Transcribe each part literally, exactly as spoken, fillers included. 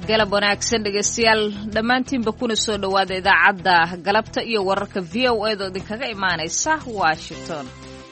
galab wanaagsan dhegeystayaal dhammaantiinba kuna soo dhowaada idaacadda galabta iyo wararka v o a da idinkaga imaanaysa Washington.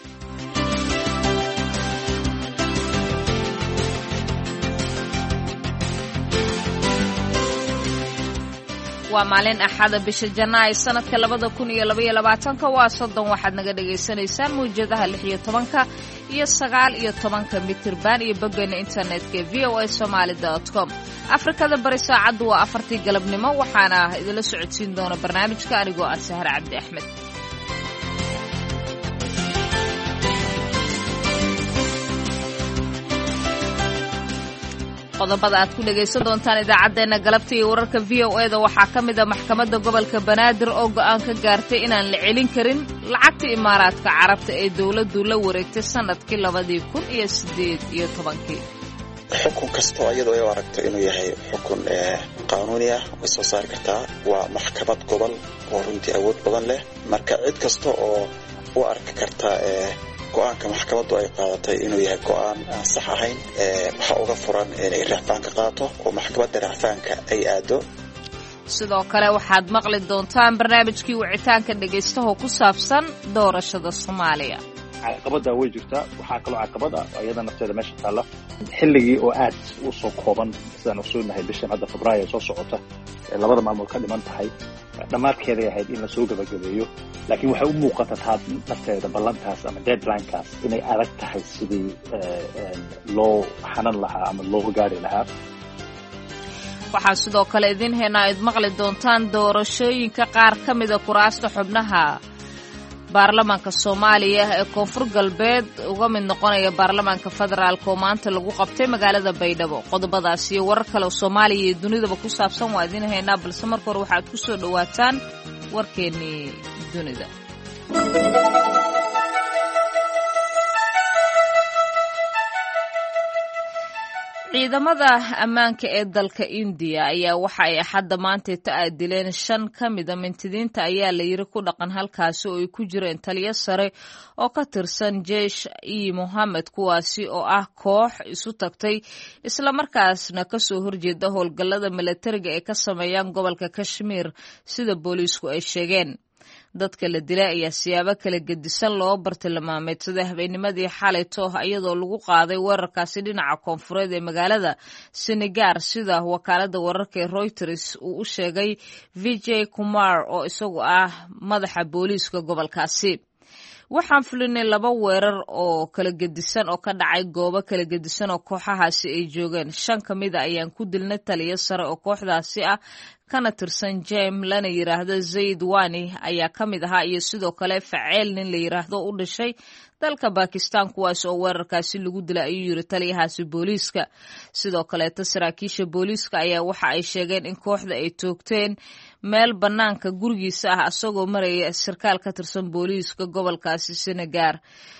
waa maalin axada bisha Janaayo sanadka labada kun iyo laba iyo labaatanka waa soddon waxaad naga dhageysanaysaan muujadaha lix iyo tobanka iyo sagaal iyo tobanka mitirban iyo boggeena internetka v o a somali dot com. Afrikada bari saacadu waa afartii galabnimo waxaana idila socodsiin doona barnaamijka anigoo ah Sahar Cabdi Axmed. qodobada aad ku dhageysan doontaan idaacadeena galabta iyo wararka v o a da waxaa ka mid ah maxkamadda gobolka Banaadir oo go'aan ka gaartay inaan la celin karin lacagta imaaraadka carabta ee dawladdu la wareegtay sanadkii labadii kun iyo siddeed iyo tobankii. xukun kasta iyadoo ay aragto inuu yahay xukun ee qaanuuni ah oo soo saar kartaa waa maxkamad gobol oo runtii awood badan leh marka cid kasta oo u arki karta ee go'aanka maxkamaddu ay qaadatay inuu yahay go'aan aan sax ahayn ee waxa uga furan inay rafaan ka qaato oo maxkamadda rafaanka ay aado. sidoo kale waxaad maqli doontaan barnaamijkii wicitaanka dhageystaha ku saabsan doorashada Soomaaliya. caqabada way jirtaa waxaa kaloo caqabada ayada nafteeda meesha taala xilligii oo aad u soo kooban sidaan u soo nahay bishan hadda Febraayo soo socota labada maamul ka dhiman tahay dhamaadkeeda ahayd in la soo gabagabeeyo laakiin waxa u muuqata taad nafteeda ballantaas ama deadline-kaas inay adag tahay sidii loo xanan lahaa ama loo gaari lahaa. waxaa sidoo kale idin heynaa id maqli doontaan doorashooyinka qaar ka mida kuraasta xubnaha baarlamaanka Soomaaliya ee koonfur galbeed uga mid noqonaya baarlamaanka federaalka oo maanta lagu qabtay magaalada Baydhabo. qodobadaas iyo warar kale oo Soomaaliya iyo dunidaba ku saabsan waa idin heynaa balse marka hore waxaad ku soo dhawaataan warkeennii dunida. ciidamada ammaanka ee dalka India ayaa waxa ay axadda maanta ta'adileen shan ka mid ah mintidiinta ayaa la yiri ku dhaqan halkaasi oo ay ku jireen taliye sare oo ka tirsan Jaish-e-Mohammed kuwaasi oo ah koox isu tagtay isla markaasna ka soo horjeeda howlgallada militariga ee ka sameeyaan gobolka Kashmir sida booliisku ay sheegeen. dadka la dilay ayaa siyaabo kala gedisan loo bartilmaameedsaday habeennimadii xalayto iyadoo lagu qaaday weerarkaasi dhinaca koonfureed ee magaalada Srinagar sida wakaaladda wararka ee Reuters uu u sheegay Vijay Kumar oo isagu ah madaxa booliiska gobolkaasi. waxaan fulinay laba weerar oo kala gedisan oo ka dhacay goobo kala gedisan oo kooxahaasi ay joogeen. shan ka mid ah ayaan ku dilnay taliye sare oo kooxdaasi ah kana tirsan Jem lana yiraahdo Zaid Wani ayaa ka mid ahaa iyo sidoo kale faceel nin la yiraahdo u dhashay dalka Pakistan kuwaas oo weerarkaasi lagu dilay ayuu yiri taliyahaasi booliiska. sidoo kale saraakiisha booliiska ayaa waxa ay sheegeen in kooxda ay toogteen meel banaanka gurigiisa ah asagoo maraya sarkaal ka tirsan booliiska gobolkaasi Srinagar.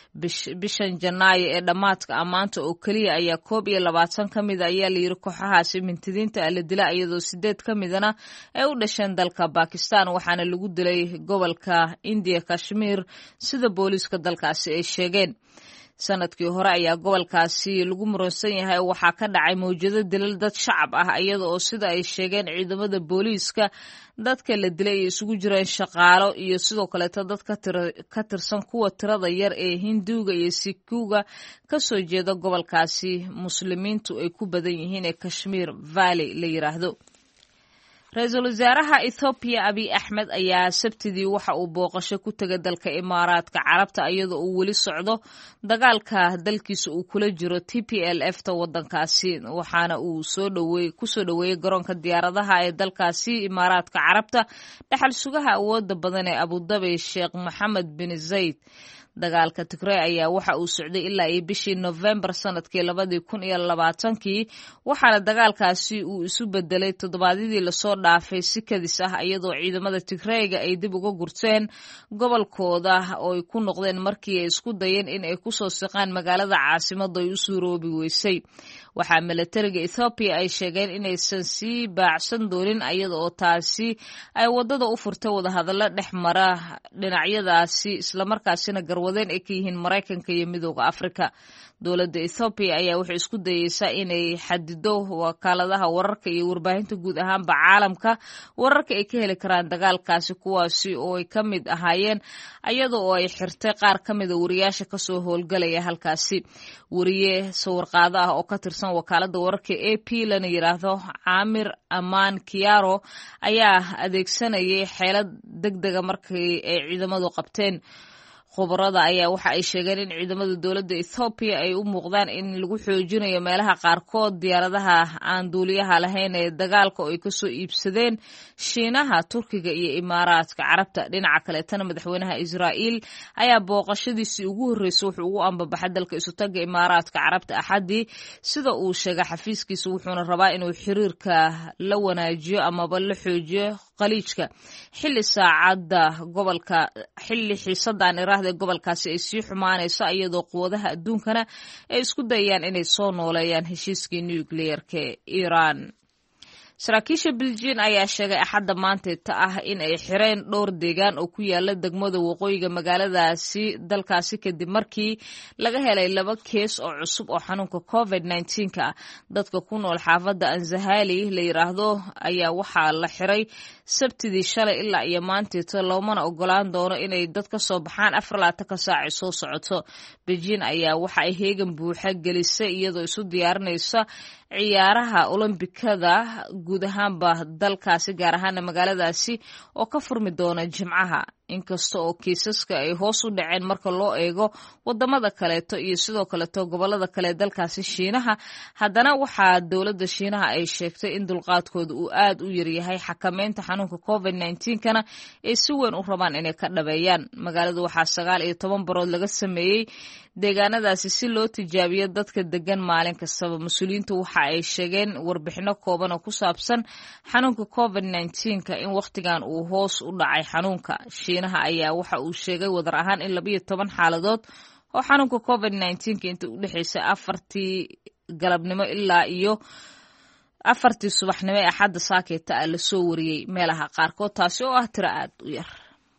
bishan Janaayo ee dhamaadka amaanta oo kaliya ayaa koob iyo labaatan ka mid ayaa la yiri kooxahaasi mintidiinta la dilay iyadoo sideed ka midana ay u dhasheen dalka Pakistan waxaana lagu dilay gobolka India Kashmir sida booliiska dalkaasi ay sheegeen. sanadkii hore ayaa gobolkaasi lagu muransan yahay waxaa ka dhacay mowjado dilal dad shacab ah iyada oo sida ay sheegeen ciidamada booliiska dadka la dilay ay isugu jireen shaqaalo iyo sidoo kale dad ka tirsan kuwa tirada yar ee Hinduuga iyo Sikhuga ka soo jeeda gobolkaasi muslimiintu ay ku badan yihiin ee Kashmir Valley la yiraahdo. ra-iisul wasaaraha Ethiopia Abiy Ahmed ayaa sabtidii waxa uu booqasho ku tagay dalka Imaaraadka Carabta iyadoo uu weli socdo dagaalka dalkiisa uu kula jiro T P L F ta wadankaasi waxaana uu soo dhaweey ku soo dhaweeyay garoonka diyaaradaha ee dalkaasi Imaaraadka Carabta dhaxal sugaha awoodda badan ee Abu Dhabi Sheikh Mohammed bin Zayed. dagaalka Tigray ayaa waxa uu socday ilaa iyo bishii November sanadkii labadii kun iyo labaatankii waxaana dagaalkaasi uu isu bedelay toddobaadyadii la soo dhaafay si kadis ah iyadoo ciidamada Tigrayga ay dib uga gurteen gobolkooda oo ay ku noqdeen markii ay isku dayeen in ay ku soo siqaan magaalada caasimadda ay u suuroobi weysay. waxaa militariga Ethiopia ay sheegeen inaysan sii baacsan doonin iyada oo taasi ay wadada u furtay wada hadallo dhex mara dhinacyadaasi isla markaasina garwadeen ay ka yihiin Maraykanka iyo Midowga Afrika. Dowladda Ethiopia ayaa waxay isku dayeysaa inay xadido wakaaladaha wararka iyo warbaahinta guud ahaanba caalamka wararka ay ka heli karaan dagaalkaasi, kuwaasi oo ay ka mid ahaayeen iyada oo ay xirtay qaar ka mid a wariyaasha kasoo howlgalaya halkaasi. Wariye sawirqaado ah oo ka tirsan wakaaladda wararka A P lana yiraahdo Amir Aman Kiaro ayaa adeegsanayay xeelad degdega markii ay ciidamadu qabteen. Khubarada ayaa waxa ay sheegeen in ciidamada dowladda Ethiopia ay u muuqdaan in lagu xoojinayo meelaha qaarkood diyaaradaha aan duuliyaha lahayn ee dagaalka oo ay kasoo iibsadeen Shiinaha, Turkiga iyo Imaaraadka Carabta. Dhinaca kaleetana madaxweynaha Israa'iil ayaa booqashadiisii ugu horreysay wuxuu ugu ambabaxay dalka isu taga Imaaraadka Carabta Axadii, sida uu sheegay xafiiskiisa, wuxuuna rabaa inuu xiriirka la wanaajiyo amaba la xoojiyo khaliijka xilli saacada gobolka xilli xiisadan iraahda gobolkaasi ay sii xumaanayso iyadoo quwadaha adduunkana ay isku dayayaan inay soo nooleeyaan heshiiskii nuclear-ka ee Iran. Saraakiisha Belgian ayaa sheegay axadda maanta ah in ay xireen dhowr deegaan oo ku yaala degmada waqooyiga magaaladaasi dalkaasi kadib markii laga helay laba kees oo cusub oo xanuunka covid nineteen ka ah. Dadka ku nool xaafadda Anzahali la yiraahdo ayaa waxaa la xiray Sabtidii shalay ilaa iyo maanta, loomana ogolaan doono inay dad ka soo baxaan afar iyo labaatan saac soo socoto. Belgian ayaa waxa ay heegan buuxa gelisay iyadoo isu diyaarinaysa ciyaaraha Olombikada guud ahaanba dalkaasi, gaar ahaan magaaladaasi oo ka furmi doona Jimcaha. Inkasta oo kiisaska ay hoos u dhaceen marka loo eego wadamada kaleeto iyo sidoo kaleeto gobolada kale dalkaasi Shiinaha, haddana waxaa dowladda Shiinaha ay sheegtay in dulqaadkooda uu aad u yar yahay xakameynta xanuunka covid nineteen kana ay si weyn u rabaan inay ka dhabeeyaan. Magaalada waxaa sagaal iyo toban barood laga sameeyey deegaanadaasi si loo tijaabiyo dadka degan maalin kastaba. Mas-uuliyiintu waxa ay sheegeen warbixino kooban oo ku saabsan xanuunka covid nineteen ka in waqtigan uu hoos u dhacay xanuunka. Shiinaha ayaa waxa uu sheegay wadar ahaan in laba iyo toban xaaladood oo xanuunka covid nineteen ka inta u dhaxaysay afartii galabnimo ilaa iyo afartii subaxnimo ee axadda saakeyta ah la soo wariyey meelaha qaarkood, taasi oo ah tiro aad u yar.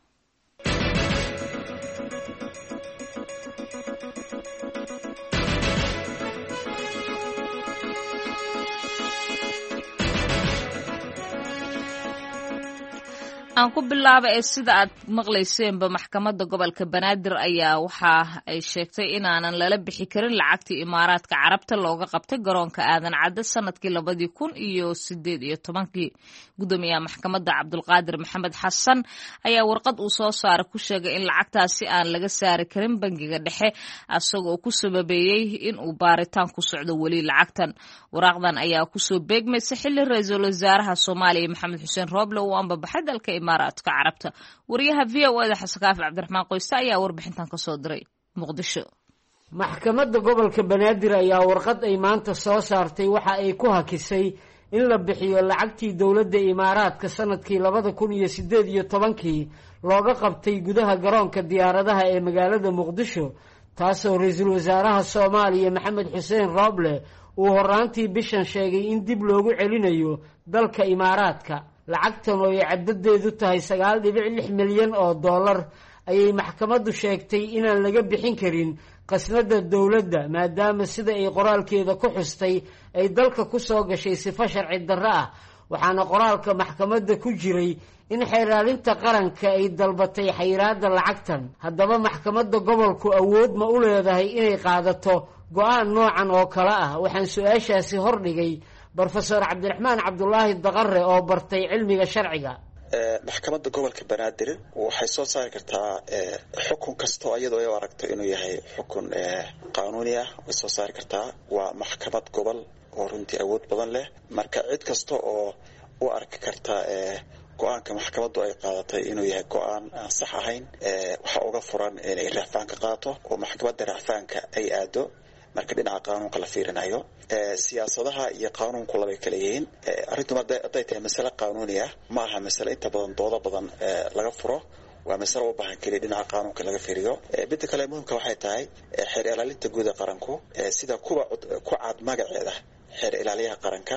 aan ku bilaaba ee sida aad maqlayseenba maxkamadda gobolka Banaadir ayaa waxa ay sheegtay inaanan lala bixi karin lacagtii Imaaraadka Carabta looga qabtay garoonka Aadan Cadde sanadkii labadii kun iyo sideed iyo tobankii. Gudoomiyaha maxkamadda Cabdulqaadir Maxamed Xasan ayaa warqad uu soo saaray ku sheegay in lacagtaasi aan laga saari karin bangiga dhexe, asagoo ku sababeeyey in uu baaritaan ku socdo weli lacagtan. Waraaqdan ayaa kusoo beegmaysa xilli ra'iisul wasaaraha Soomaaliya Maxamed Xuseen Rooble uu ambabaxay dalka Imaaraadka Carabta. Wariyaha V O A da Xasan Kaafi Cabdiraxmaan Qoyste ayaa warbixintan ka soo diray Muqdisho. Maxkamadda gobolka Banaadir ayaa warqad ay maanta soo saartay waxa ay ku hakisay in la bixiyo lacagtii dowladda Imaaraadka sanadkii labada kun iyo sideed iyo tobankii looga qabtay gudaha garoonka diyaaradaha ee magaalada Muqdisho, taasoo ra'iisul wasaaraha Soomaaliya Maxamed Xuseen Rooble uu horaantii bishan sheegay in dib loogu celinayo dalka Imaaraadka. Lacagtan oo ay caddadeedu tahay sagaal dhibic lix milyan oo dollar ayay maxkamaddu sheegtay inaan laga bixin karin qasnada dowladda, maadaama sida ay qoraalkeeda ku xustay ay dalka ku soo gashay sifo sharci darro ah. Waxaana qoraalka maxkamadda ku jiray in xeeraalinta qaranka ay dalbatay xayiraadda lacagtan. Haddaba maxkamadda gobolku awood ma u leedahay inay qaadato go'aan noocan oo kale ah? Waxaan su-aashaasi hordhigay Professor Cabdiraxmaan Cabdullaahi Daqare oo bartay cilmiga sharciga. maxkamadda gobolka Banaadir waxay soo saari kartaa xukun kasta iyadoo ay aragto inuu yahay xukun qaanuuni ah, way soo saari kartaa. waa maxkamad gobol oo runtii awood badan leh, marka cid kasta oo u arki karta go-aanka maxkamaddu ay qaadatay inuu yahay go-aan aan sax ahayn, waxa uga furan inay racfaanka qaato oo maxkamadda racfaanka ay aado marka dhinaca qaanuunka la fiirinayo. siyaasadaha iyo qaanuunku labay kala yihiin. arrintu hadday tahay masale qaanuuni ah ma aha masale inta badan dooda badan laga furo, waa masale u baahan keliya dhinaca qaanuunka laga fiiriyo. midda kale muhimka waxay tahay xeer ilaalinta guud ee qaranku sida kuwa ku cad magaceeda xeer ilaaliyaha qaranka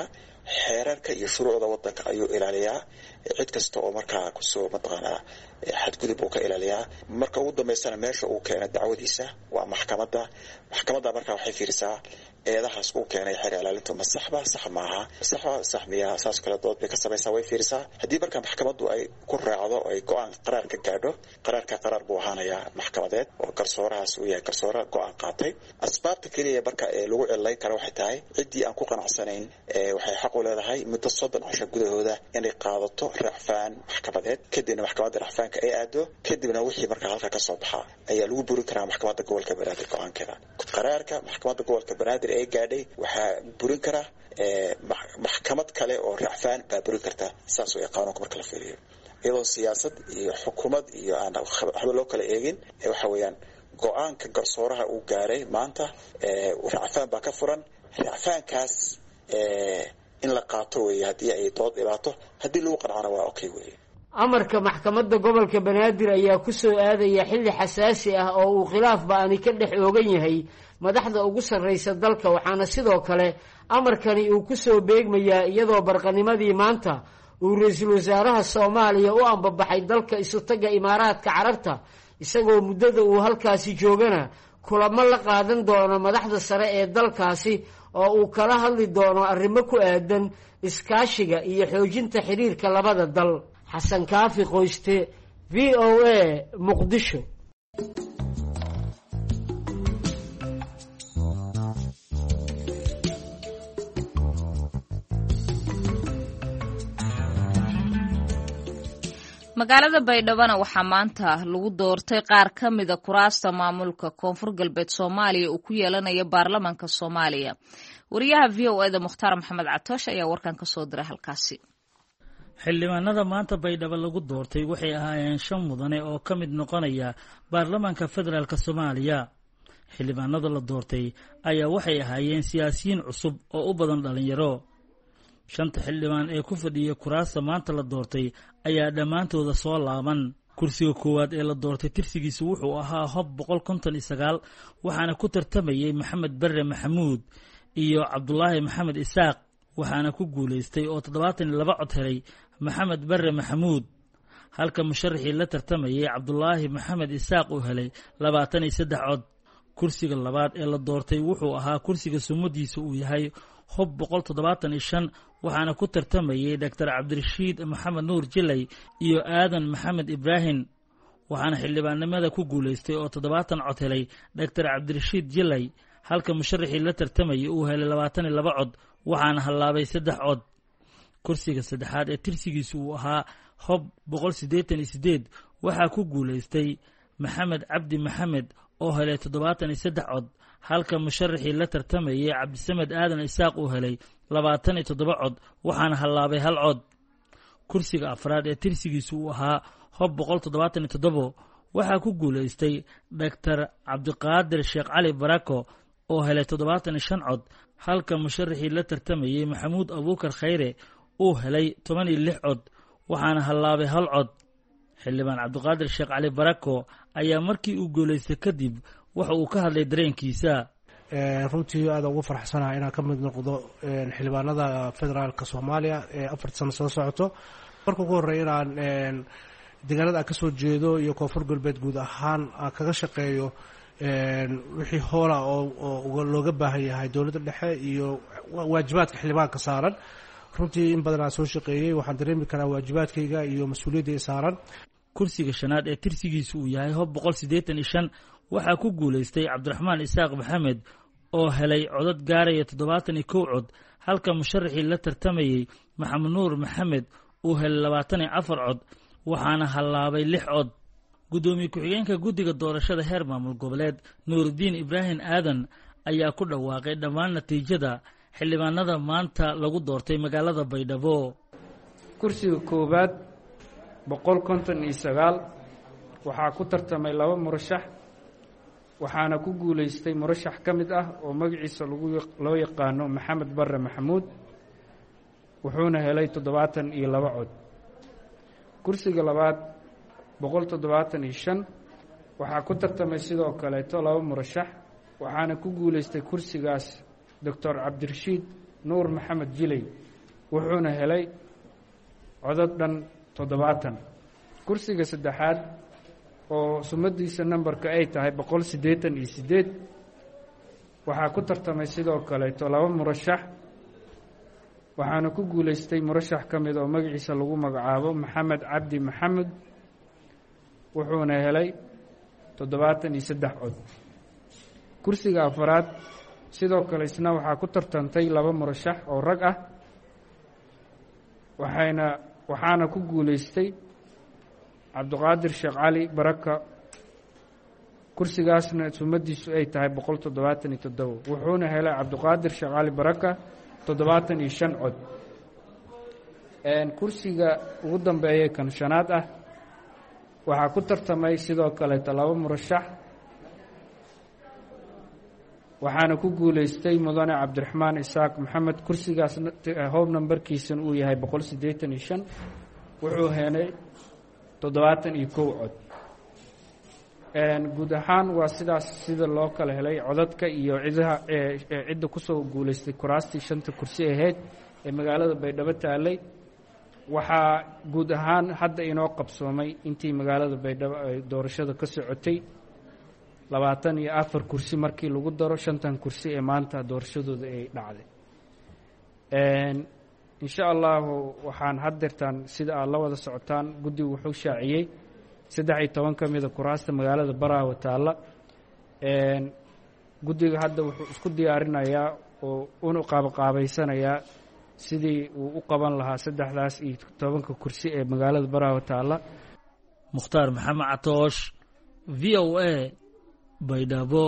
xeerarka iyo shuruucda wadanka ayuu ilaaliyaa cid kasta oo markaa kusoo mataqaanaa xadgudub uu ka ilaaliyaa marka ugu dambeysana meesha uu keenay dacwadiisa waa maxkamadda maxkamadda markaa waxay fiirisaa eedahaas uu keenay xeer ilaalintu ma saxba sax maaha saxba sax miya saas kale dood bay ka samaysaa way fiirisaa haddii markaa maxkamaddu ay ku raacdo ay go-aan qaraar ka gaadho qaraarka qaraar buu ahaanayaa maxkamadeed oo garsoorahaas uu yahay garsoore go-aan qaatay asbaabta keliya marka ee lagu cilayn kara waxay tahay ciddii aan ku qanacsanayn waxay xaq u leedahay muddo soddon casho gudahooda inay qaadato racfaan maxkamadeed kadibna maxkamadda racfaanka ay aado kadibna wixii markaa halka ka soo baxa ayaa lagu burin karaa maxkamadda gobolka banaadir go-aankeeda qaraarka maxkamadda gobolka banaadir ee gaadhay waxaa burin kara maxkamad kale oo racfaan baa burin karta saas way qaanuunka marka la fiiriyo iyadoo siyaasad iyo xukuumad iyo aan waxba loo kala eegin waxa weeyaan go-aanka garsooraha uu gaaray maanta racfaan baa ka furan racfaankaas in la qaato weeye haddii ay dood dhibaato haddii lagu qancana waa okay weeye amarka maxkamadda gobolka banaadir ayaa ku soo aadaya xilli xasaasi ah oo uu khilaaf ba-ani ka dhex oogan yahay madaxda ugu sarraysa dalka waxaana sidoo kale amarkani uu ku soo beegmayaa iyadoo barqanimadii maanta uu ra-iisul wasaaraha soomaaliya u ambabaxay dalka isutaga imaaraadka carabta isagoo muddada uu halkaasi joogana kulamo la qaadan doono madaxda sare ee dalkaasi oo uu kala hadli doono arrimo ku aadan iskaashiga iyo xoojinta xiriirka labada dal xasan kaafi qoyste v o a muqdisho magaalada baydhabana waxaa maanta lagu doortay qaar ka mida kuraasta maamulka koonfur galbeed soomaaliya uu ku yeelanayo baarlamaanka soomaaliya wariyaha v o eda mukhtaar maxamed catoosh ayaa warkan ka soo diray halkaasi xildhibaanada maanta baydhabo lagu doortay waxay ahaayeen shan mudane oo ka mid noqonaya baarlamaanka federaalk soomaaliya xildhibaanada la doortay ayaa waxay ahaayeen siyaasiyiin cusub oo u badan dhallinyaro shanta xildhibaan ee ku fadhiya kuraasta maanta la doortay ayaa dhammaantooda soo laaban kursiga koowaad ee la doortay tirsigiisu wuxuu ahaa hob boqol konton iyo sagaal waxaana ku tartamayey maxamed barre maxamuud iyo cabdulaahi maxamed isaaq waxaana ku guulaystay oo toddobaatan iyo laba cod helay maxamed barre maxamuud halka musharaxii la tartamayey cabdulaahi maxamed isaaq uu helay labaatan iyo saddex cod kursiga labaad ee la doortay wuxuu ahaa kursiga sumadiisa uu yahay hob boqol toddobaatan iyo shan waxaana ku tartamayey doctor cabdirashiid maxamed nuur jilay iyo aadan maxamed ibraahim waxaana xildhibaannimada ku guulaystay oo toddobaatan cod helay doctor cabdirashiid jilay halka musharaxii la tartamayey uu helay labaatan iyo laba cod waxaana hallaabay saddex cod kursiga saddexaad ee tirsigiisu uu ahaa hob boqol siddeetan iyo siddeed waxaa ku guulaystay maxamed cabdi maxamed oo helay toddobaatan iyo saddex cod halka musharaxii la tartamayey cabdisamed aadan isaaq uu helay labaatan iyo toddoba cod waxaana hallaabay hal cod kursiga afraad ee tirsigiisu uu ahaa hob boqol toddobaatan iyo toddobo waxaa ku guulaystay doctor cabdiqaadir sheekh cali barako oo helay toddobaatan iyo shan cod halka musharaxii la tartamayey maxamuud abuukar khayre uu helay toban iyo lix cod waxaana hallaabay hal cod xildhibaan cabdiqaadir sheekh cali barako ayaa markii uu guulaystay kadib waxa uu ka hadlay dareenkiisa runtii aada ugu farxsanaha inaan ka mid noqdo xildhibaanada federaalka soomaaliya ee afar sano soo socoto marka ugu horreya inaan deegaanada aan kasoo jeedo iyo koonfur galbeed guud ahaan aan kaga shaqeeyo wixii hoola oo looga baahan yahay dowladda dhexe iyo waajibaadka xildhibaanka saaran runtii in badan aan soo shaqeeyey waxaan dareemi karaa waajibaadkayga iyo mas-uuliyadda saaran kursiga shanaad ee tirsigiisu uu yahay hob boqol siddeetan iyo shan waxaa ku guulaystay cabdiraxmaan isaaq maxamed oo helay codad gaaraya toddobaatan iyo kow cod halka musharaxii la tartamayey maxamed nuur maxamed uu helay labaatan iyo afar cod waxaana hallaabay lix cod guddoomiye ku-xigeenka guddiga doorashada heer maamul goboleed nuurudiin ibraahim aadan ayaa ku dhawaaqay dhammaan natiijada xildhibaanada maanta lagu doortay magaalada baydhabo kursiga koowaad boqol konton iyo sagaal waxaa ku tartamay laba murashax waxaana ku guulaystay murashax ka mid ah oo magaciisa lagu loo yaqaano maxamed barre maxamuud wuxuuna helay toddobaatan iyo laba cod kursiga labaad boqol toddobaatan iyo shan waxaa ku tartamay sidoo kaleeto laba murashax waxaana ku guulaystay kursigaas doctor cabdirashiid nuur maxamed jilay wuxuuna helay codad dhan toddobaatan. kursiga saddexaad oo sumadiisa nambarka ay tahay boqol siddeetan iyo siddeed waxaa ku tartamay sidoo kaleeto laba murashax, waxaana ku guulaystay murashax ka mid oo magaciisa lagu magacaabo maxamed cabdi maxamed, wuxuuna helay toddobaatan iyo saddex cod. kursiga afaraad sidoo kale isna waxaa ku tartantay laba murashax oo rag ah, waxayna waxaana ku guulaystay cabdiqaadir sheekh cali baraka, kursigaasna sumadiisu ay tahay boqol toddobaatan iyo toddobo, wuxuuna helay cabdiqaadir sheekh cali baraka toddobaatan iyo shan cod. kursiga ugu dambeeya kan shanaad ah waxaa ku tartamay sidoo kaleeto laba murashax, waxaana ku guulaystay mudane cabdiraxmaan isaaq maxamed, kursigaas hoob nambarkiisana uu yahay boqol siddeetan iyo shan, wuxuu helay toddobaatan iyo kow cod. guud ahaan waa sidaas sida loo kala helay codadka iyo cidaha cidda kusoo guulaystay kuraastii shanta kursi ahayd ee magaalada baydhabo taalay. waxaa guud ahaan hadda inoo qabsoomay intii magaalada baydhabo ay doorashada ka socotay labaatan iyo afar kursi markii lagu daro shantan kursi ee maanta doorashadooda ay dhacday. insha allahu waxaan haddeertaan sida aad la wada socotaan guddigu wuxuu shaaciyey saddex iyo toban ka mida kuraasta magaalada baraawe taalla. guddiga hadda wuxuu isku diyaarinayaa oo una qaabaqaabaysanayaa sidii uu u qaban lahaa saddexdaas iyo tobanka kursi ee magaalada baraawe taalla. mukhtaar maxamed catoosh, v o a, baydhabo.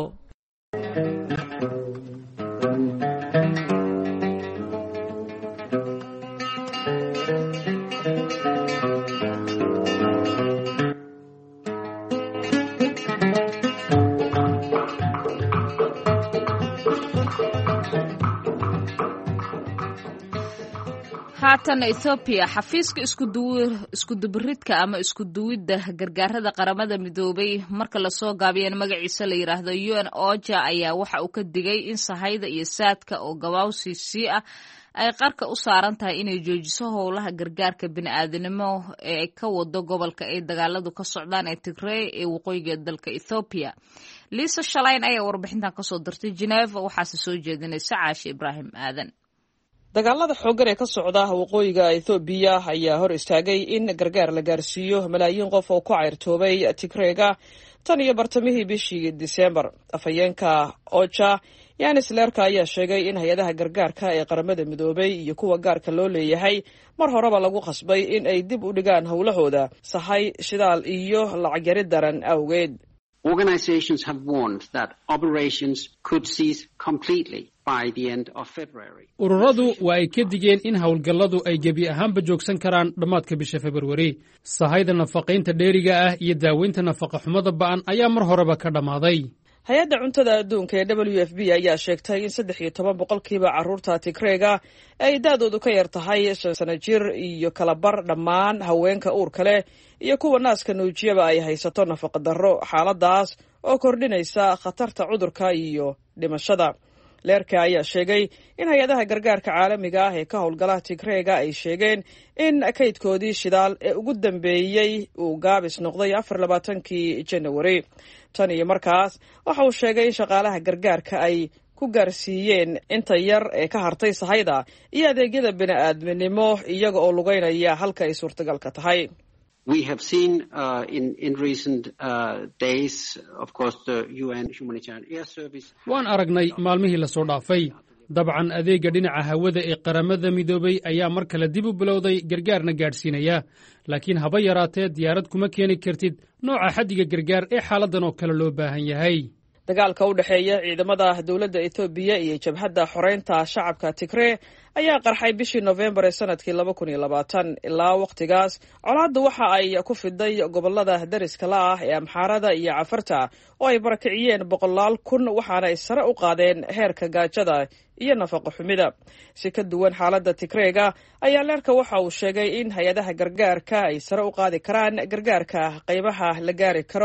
haatan Ethiopia xafiiska isku duwir isku dubiridka ama isku duwidda gargaarada qaramada midoobay marka la soo gaabiyeen magaciisa la yiraahdo U N OCHA ayaa waxa uu ka digay in sahayda iyo saadka oo gabaawsiisi ah ay qarka u saaran tahay inay joojiso howlaha gargaarka bini'aadanimo ee ka wado gobolka ay dagaaladu ka socdaan ee Tigray ee waqooyiga dalka Ethiopia. Lisa Shalayn ayaa warbixintan ka soo dirtay Geneva, waxaase soo jeedinaysa Caashi Ibrahim Aadan. dagaalada xooggan ee ka socda waqooyiga Ethiopia ayaa hor istaagay in gargaar la gaarsiiyo malaayiin qof oo ku cayrtoobay Tigrayga tan iyo bartamihii bishii December. Afhayeenka OCHA Yanis Lerka ayaa sheegay in hay'adaha gargaarka ee qaramada midoobay iyo kuwa gaarka loo leeyahay mar horeba lagu khasbay in ay dib u dhigaan howlahooda sahay shidaal iyo lacag yari daran awgeed. Organizations have warned that operations could cease completely by the end of February. Ururadu waa ay ka digeen in howlgalladu ay gebi ahaanba joogsan karaan dhammaadka bisha February. Sahayda nafaqaynta dheeriga ah iyo daaweynta nafaqa xumada ba'an ayaa mar horeba ka dhammaaday. hay-adda cuntada adduunka ee W F P ayaa sheegtay in saddex iyo toban boqolkiiba carruurta Tigrayga ay daadoodu ka yar tahay shan sano jir iyo kala bar dhammaan haweenka uurka leh iyo kuwa naaska nuujiyaba ay haysato nafaqa darro, xaaladaas oo kordhinaysa khatarta cudurka iyo dhimashada. Leerka ayaa sheegay in hay-adaha gargaarka caalamiga ah ee ka howlgala Tigrayga ay sheegeen in kaydkoodii shidaal ee ugu dambeeyey uu gaabis noqday afar iyo labaatankii January. tan iyo markaas waxa uu sheegay in shaqaalaha gargaarka ay ku gaarsiiyeen inta yar ee ka hartay sahayda iyo adeegyada bini'aadminimo iyaga oo lugeynaya halka ay suurtagalka tahay. We have seen uh, in, in recent uh, days, of course, the U N Humanitarian Air Service. waan aragnay maalmihii la soo dhaafay. dabcan adeegga dhinaca hawada ee qaramada midoobay ayaa mar kale dib u bilowday gargaarna gaadhsiinaya, laakiin haba yaraatee diyaarad kuma keeni kartid nooca xaddiga gargaar ee xaaladdan oo kale loo baahan yahay. dagaalka u dhexeeya ciidamada dowladda Ethiopia iyo jabhadda xoreynta shacabka Tigray ayaa qarxay bishii November ee sanadkii laba kun iyo labaatan. ilaa waqtigaas colaaddu waxa ay ku fiday gobolada dariska la ah ee Amxaarada iyo Cafarta oo ay barakiciyeen boqolaal kun, waxaana ay sare u qaadeen heerka gaajada iyo nafaqa xumida. si ka duwan xaaladda Tigrayga ayaa Leerka waxa uu sheegay in hay-adaha gargaarka ay sare u qaadi karaan gargaarka qaybaha la gaari karo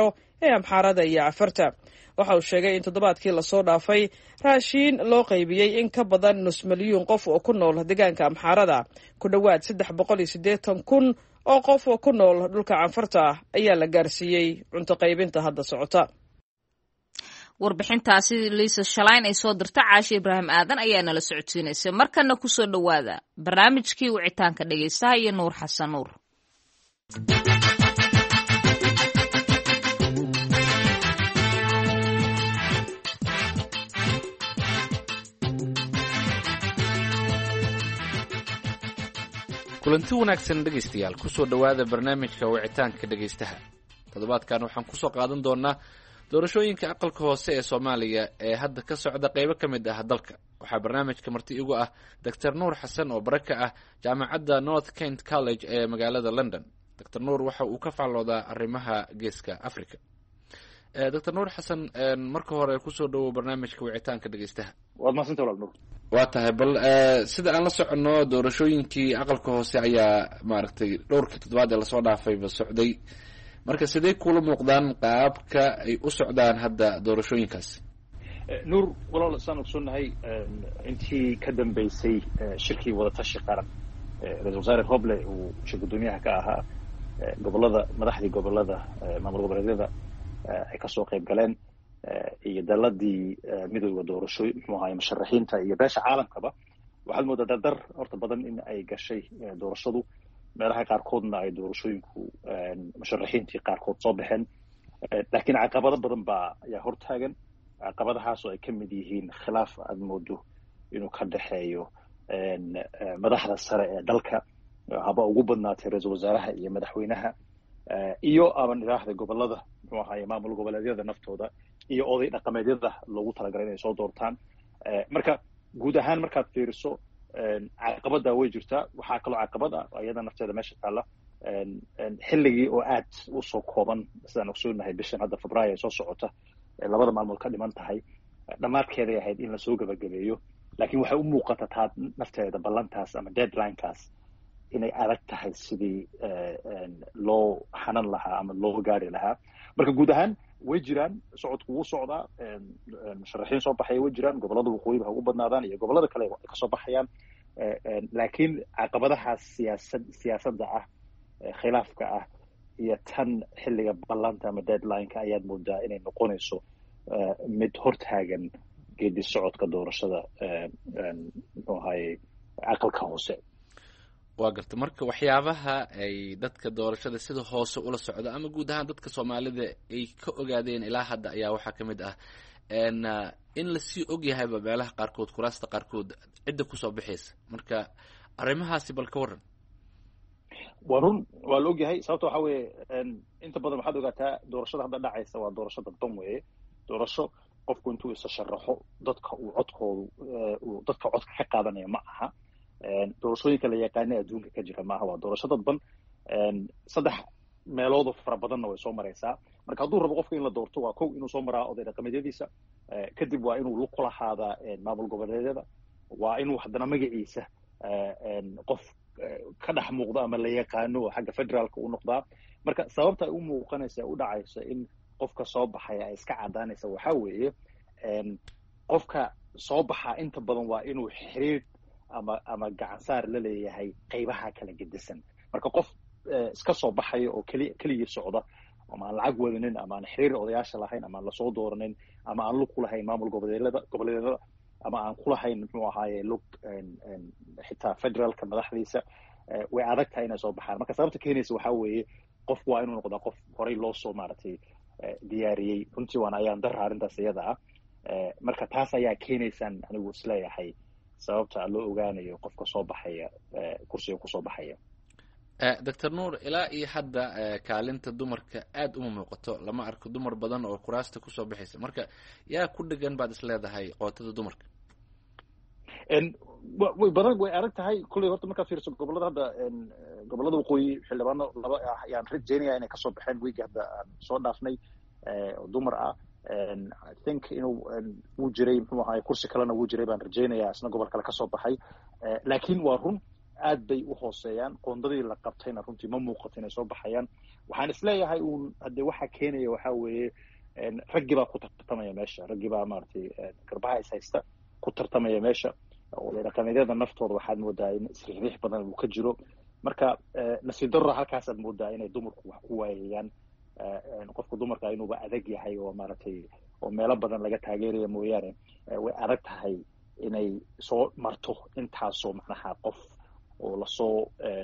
ee amxaarada iyo cafarta waxa uu sheegay in toddobaadkii lasoo dhaafay raashiin loo qaybiyey in ka badan nus milyuun qof oo ku nool deegaanka amxaarada ku dhowaad saddex boqol iyo siddeetan kun oo qof oo ku nool dhulka canfarta ayaa la gaarsiiyey cunto qaybinta hadda socota. warbixintaasi liisa shalayn ay soo dirta caashi ibraahim aadan ayaa nala socodsiinaysay. markana kusoo dhowaada barnaamijkii wicitaanka dhegaystaha iyo nuur xasan nuur. kulanti wanaagsan dhegaystayaal kusoo dhowaada barnaamijka wicitaanka dhegaystaha. toddobaadkan waxaan kusoo qaadan doonaa doorashooyinka aqalka hoose ee soomaaliya ee hadda ka socda qaybo ka mid ah dalka. waxaa barnaamijka marti igu ah doctor nuur xasan oo bare ka ah jaamacadda north kent college ee magaalada london. doctor nuur waxa uu ka faalloodaa arrimaha geeska africa. doctor nuur xasan, marka hore kusoo dhowow barnaamijka wicitaanka dhegaystaha. waad mahadsantahay walaal nuur. waa tahay bal sida aan la soconno doorashooyinkii aqalka hoose ayaa maaragtay dhowrkii toddobaad ee lasoo dhaafayba socday. marka sidee kula muuqdaan qaabka ay u socdaan hadda doorashooyinkaas? nuur walaal saan ogsoonnahay intii ka dambeysay shirkii wadatashi qaran ra-isul wasaare roble uu shir guddoomiyaha ka ahaa gobolada madaxdii gobolada maamul goboleedyada ay kasoo qayb galeen iyo daladii midooda doorasho muxuu ahaay musharaxiinta iyo beesha caalamkaba waxaad moodaa dardar horta badan in ay gashay doorashadu. meelaha qaarkoodna ay doorashooyinku musharaxiintii qaarkood soo baxeen, laakiin caqabado badan baa ayaa hortaagan. caqabadahaasoo ay ka mid yihiin khilaaf aad moodo inuu ka dhexeeyo madaxda sare ee dalka, haba ugu badnaatay ra-iisul wasaaraha iyo madaxweynaha iyo aban idhaahda gobolada muxuu ahaye maamul goboleedyada naftooda iyo oday dhaqameedyada loogu talagalay inay soo doortaan. marka guud ahaan markaad fiiriso caqabada way jirtaa. waxaa kaloo caqabad ah iyada nafteeda meesha taalla xilligii oo aad usoo kooban sidaan ogsoonahay bishan hadda febraayo ee soo socota labada maalmood ka dhiman tahay dhammaadkeeday ahayd in lasoo gabagabeeyo, laakiin waxay u muuqata taa nafteeda ballantaas ama deadlinekaas inay adag tahay sidii loo xanan lahaa ama loo gaari lahaa. marka guud ahaan way jiraan, socodku wuu socdaa, musharaxiin soo baxaya way jiraan, gobolada waqooyiba ha ugu badnaadaan iyo gobolada kale ay kasoo baxayaan, laakiin caqabadahaas siyaasad siyaasadda ah, khilaafka ah iyo tan xilliga ballanta ama deadlineka ayaad moodaa inay noqonayso mid hortaagan geedi socodka doorashada muxuu ahaye aqalka hoose. waa garta. marka waxyaabaha ay dadka doorashada sida hoose ula socda ama guud ahaan dadka soomaalida ay ka ogaadeen ilaa hadda ayaa waxaa ka mid ah in lasii ogyahayba meelaha qaarkood kuraasta qaarkood cidda kusoo baxaysa. marka arrimahaasi bal ka waran. waa run, waa la ogyahay. sababta waxaa weeye inta badan waxaad ogaataa doorashada hadda dhacaysa waa doorasho dadban weeye. doorasho qofku intuu isa sharaxo dadka uu codkoodu uu dadka codka ka qaadanaya ma aha. doorashooyinka la yaqaana adduunka ka jira maaha. waa doorasho dadban, saddex meeloodoo fara badanna way soo maraysaa. marka hadduu rabo qofka in la doorto waa kow inuu soo maraa oday dhaqameedyadiisa, kadib waa inuu lug ku lahaadaa maamul goboleedyada, waa inuu haddana magaciisa qof ka dhex muuqdo ama la yaqaano oo xagga federaalka u noqdaa. marka sababta ay u muuqanaysa u dhacaysa in qofka soo baxaya ay iska cadaanaysa waxaa weeye qofka soo baxaa inta badan waa inuu xiriir ama ama gacansaar la leeyahay qaybaha kala gedisan. marka qof iska soo baxaya oo keli keligii socda ama aan lacag wadanin ama aan xiriir odayaasha lahayn ama aan lasoo dooranin ama aan lug ku lahayn maamul goboleedyada goboleedyada ama aan ku lahayn muxuu ahaaye lug xitaa federaalka madaxdiisa, way adag tahay inay soo baxaan. marka sababta keenaysa waxaa weeye qofku waa inuu noqdaa qof horey loo soo maaragtay diyaariyey. runtii waana ayaan dara arrintaas iyada ah. marka taas ayaa keenaysaan anigu isleeyahay sababta loo ogaanayo qofka soo baxaya kursiga kusoo baxaya. doctor nuur, ilaa iyo hadda kaalinta dumarka aada uma muuqato, lama arko dumar badan oo kuraasta kusoo baxaysa. marka yaa ku dhegan baad is leedahay qootada dumarka? way badan way adag tahay kulley. horta markaad fiiriso gobolada hadda gobolada waqooyi xildhibaano laba ah ayaan rajeynaya inay kasoo baxeen wiigi hadda aan soo dhaafnay oo dumar ah. I think inuu wuu jiray muxuu ahaay kursi kalena wuu jiray baan rajeynayaa isna gobol kale kasoo baxay. laakiin waa run aad bay u hooseeyaan qoondadii la qabtayna runtii ma muuqato inay soo baxayaan waxaan isleeyahay uun haddee waxa keenaya waxaa weeye raggii baa ku tartamaya meesha raggii baa maaragtay garbaha is haysta ku tartamaya meesha dhaqameedyada naftooda waxaad moodaa in isriixriix badan uu ka jiro marka nasiib darro halkaasaad moodaa inay dumarku wax ku waayayaan qofka dumarka inuuba adag yahay oo maaragtay oo meelo badan laga taageeraya mooyaane way adag tahay inay soo marto intaasoo macnaha qof oo lasoo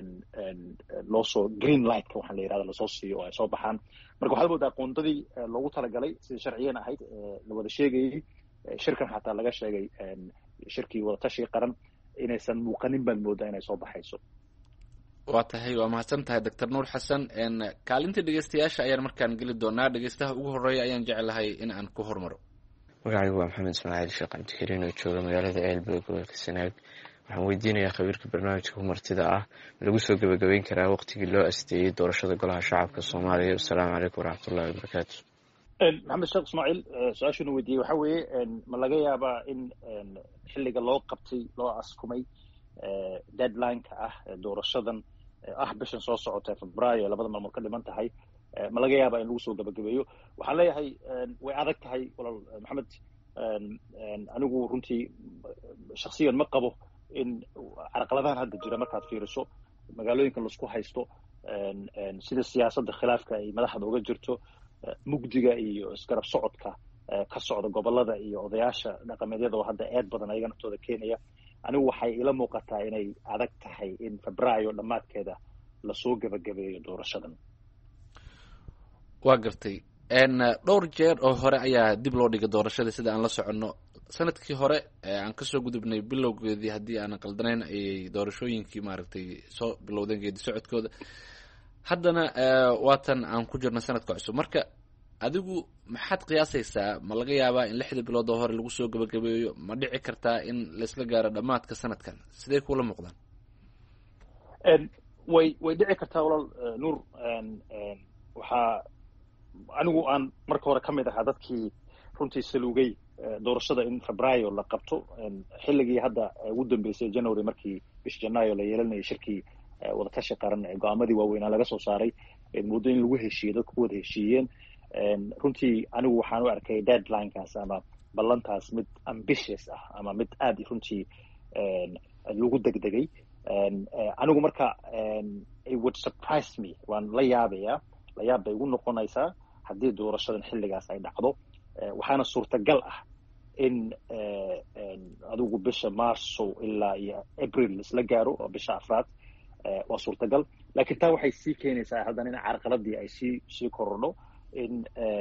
loo soo green lightka waxaa la yidhahda lasoo siiyo oo ay soo baxaan marka waxaad moodaa qoondadii loogu talagalay sidii sharciyan ahayd la wada sheegayay shirkan xataa laga sheegay shirkii wadatashi qaran inaysan muuqanin baan moodaa inay soo baxayso waa tahay waa mahadsan tahay doctor nuur xasan kaalinta dhegeystayaasha ayaan markaan geli doonaa dhegeystaha ugu horeeya ayaan jeclahay in aan ku hormaro magacaygu waa maxamed ismaaciil sheekh cabdikariin oo jooga magaalada ceelbog gobolka sanaag waxaan weydiinayaa khabiirka barnaamijka martida ah lagu soo gebagabeyn karaa waqtigii loo asteeyey doorashada golaha shacabka soomaaliya wasalaamu calaykum waraxmatullahi wabarakaatu maxamed sheekh ismaaciil su-aashuna weydiiyey waxaa weeye ma laga yaabaa in xilliga loo qabtay loo askumay deadline-ka ah doorashadan ah bishan soo socota febraayo labada maalmood ka dhiman tahay ma laga yaabaa in lagu soo gebagabeeyo waxaan leeyahay way adag tahay walaal maxamed anigu runtii shaksiyan ma qabo in carqaladahan hadda jira markaad fiiriso magaalooyinka laisku haysto sida siyaasadda khilaafka ay madaxda uga jirto mugdiga iyo isgarab socodka ka socda gobolada iyo odayaasha dhaqameedyada oo hadda eed badan ayaga naftooda keenaya anigu waxay ila muuqataa inay adag tahay in febraayo dhammaadkeeda lasoo gebagabeeyo doorashadan waa gartay dhowr jeer oo hore ayaa dib loo dhigay doorashada sida aan la soconno sanadkii hore aan kasoo gudubnay bilowgeedii haddii aanan qaldanayn ayay doorashooyinkii maaragtay soo bilowdeen geedi socodkooda haddana waatan aan ku jirno sanadka cusub marka adigu maxaad qiyaasaysaa ma laga yaabaa in lixda bilood oo hore lagu soo gebagabeeyo ma dhici kartaa in laisla gaaro dhammaadka sanadkan sidee kuula muuqdaan way way dhici kartaa walaal nuur waxaa anigu aan marka hore ka mid ahaa dadkii runtii salugay doorashada in febraayo la qabto xilligii hadda ugu dambeysay january markii bish janaayo la yeelanayay shirkii wadatashi qaran ee go-aamadii waaweynaa laga soo saaray muddo in lagu heshiiyey dadku ku wada heshiiyeen runtii anigu waxaan u arkay deadlinekaas ama ballantaas mid ambitious ah ama mid aada runtii lagu degdegay anigu marka it would surprise me waan la yaabayaa la yaab bay igu noqonaysaa haddii doorashadan xilligaas ay dhacdo waxaana suurtagal ah in adigu bisha marso ilaa iyo april isla gaaro oo bisha afraad waa suurtagal laakiin taa waxay sii keenaysaa haddana in carqaladii ay sii sii korodho in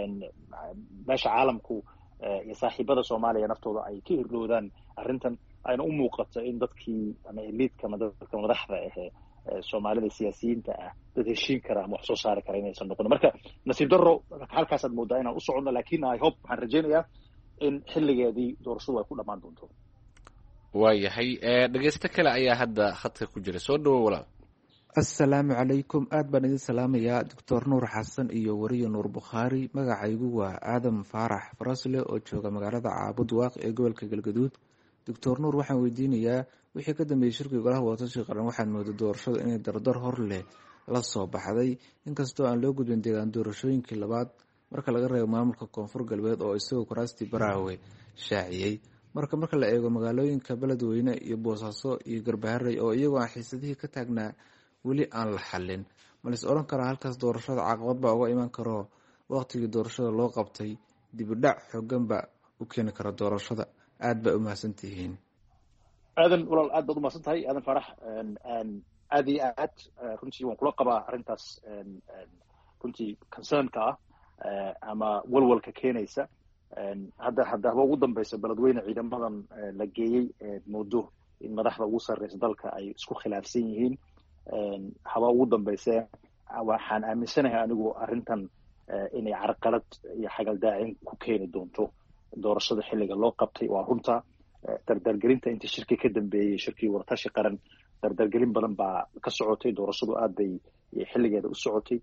meesha caalamku iyo saaxiibada soomaaliya naftooda ay ka hirloodaan arrintan ayna u muuqato in dadkii ama eliidka ama dadka madaxda ahee soomaalida siyaasiyiinta ah dad heshiin kara ama wax soo saari kara inaysan noqon marka nasiib darro halkaasaad moodaa inaan u soconno lakin i hope waxaan rajaynayaa in xilligeedii doorashadu ay ku dhammaan doonto waayahay dhegeysto kale ayaa hadda khadka ku jira soo dhawo walaal assalaamu calaykum aad baan idin salaamayaa doctor nuur xasan iyo wariye nuur bukhaari magacaygu waa aadam faarax farasle oo jooga magaalada caabud waaq ee gobolka galgaduud doctor nuur waxaan weydiinayaa wixii ka dambeeyey shirkii golaha wadatashi qaran waxaad mooday doorashada inay dardar hor leh la soo baxday inkastoo aan loo gudbin deegaan doorashooyinkii labaad marka laga reebo maamulka koonfur galbeed oo isagoo kuraastii baraawe shaaciyey marka marka la eego magaalooyinka beledweyne iyo boosaaso iyo garbaharey oo iyagoo aan xiisadihii ka taagnaa weli aan la xalin malis odhan karaa halkaas doorashada caqabad baa uga iman karo waqtigii doorashada loo qabtay dibidhac xoogan baa u keeni kara doorashada aad baa umahadsan tihiin aadan walaal aad baad umahadsan tahay aadan faarax aad iyo aad runtii waan kula qabaa arrintaas runtii concernka ah ama walwalka keenaysa hadda hadda haba ugu dambeysa beledweyne ciidamadan la geeyey moodo in madaxda ugu sarreysa dalka ay isku khilaafsan yihiin haba ugu dambeyse waxaan aaminsanahay anigu arrintan inay carqalad iyo xagaldaacin ku keeni doonto doorashada xilliga loo qabtay waa runta dardargelinta intii shirkii ka dambeeyey shirkii wadatashi qaran dardargelin badan baa ka socotay doorashadu aad bay xilligeeda u socotay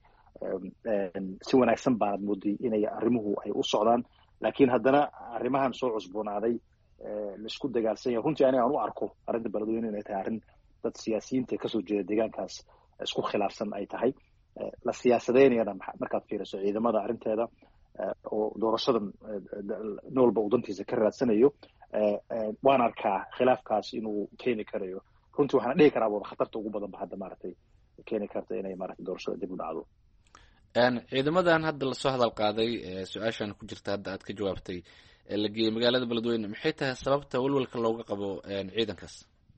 si wanaagsan baanad mooday inay arrimuhu ay u socdaan laakiin haddana arrimahan soo cusboonaaday laisku dagaalsan yahay runtii aniga aan u arko arrinta beledweyne inay tahay arrin dad siyaasiyiinta kasoo jeeda deegaankaas isku khilaafsan ay tahay la siyaasadeynayana markaad fiiriso ciidamada arrinteeda oo doorashadan nin walba uu dantiisa ka raadsanayo waan arkaa khilaafkaas inuu keeni karayo runtii waxaana dhihi karaa wada khatarta ugu badan ba hadda maaragtay keeni karta inay maaragtay doorashada dib u dhacdo ciidamadan hadda lasoo hadal qaaday su-aashan ku jirta hadda aad ka jawaabtay la geeyey magaalada beledweyne maxay tahay sababta walwalka looga qabo ciidankaas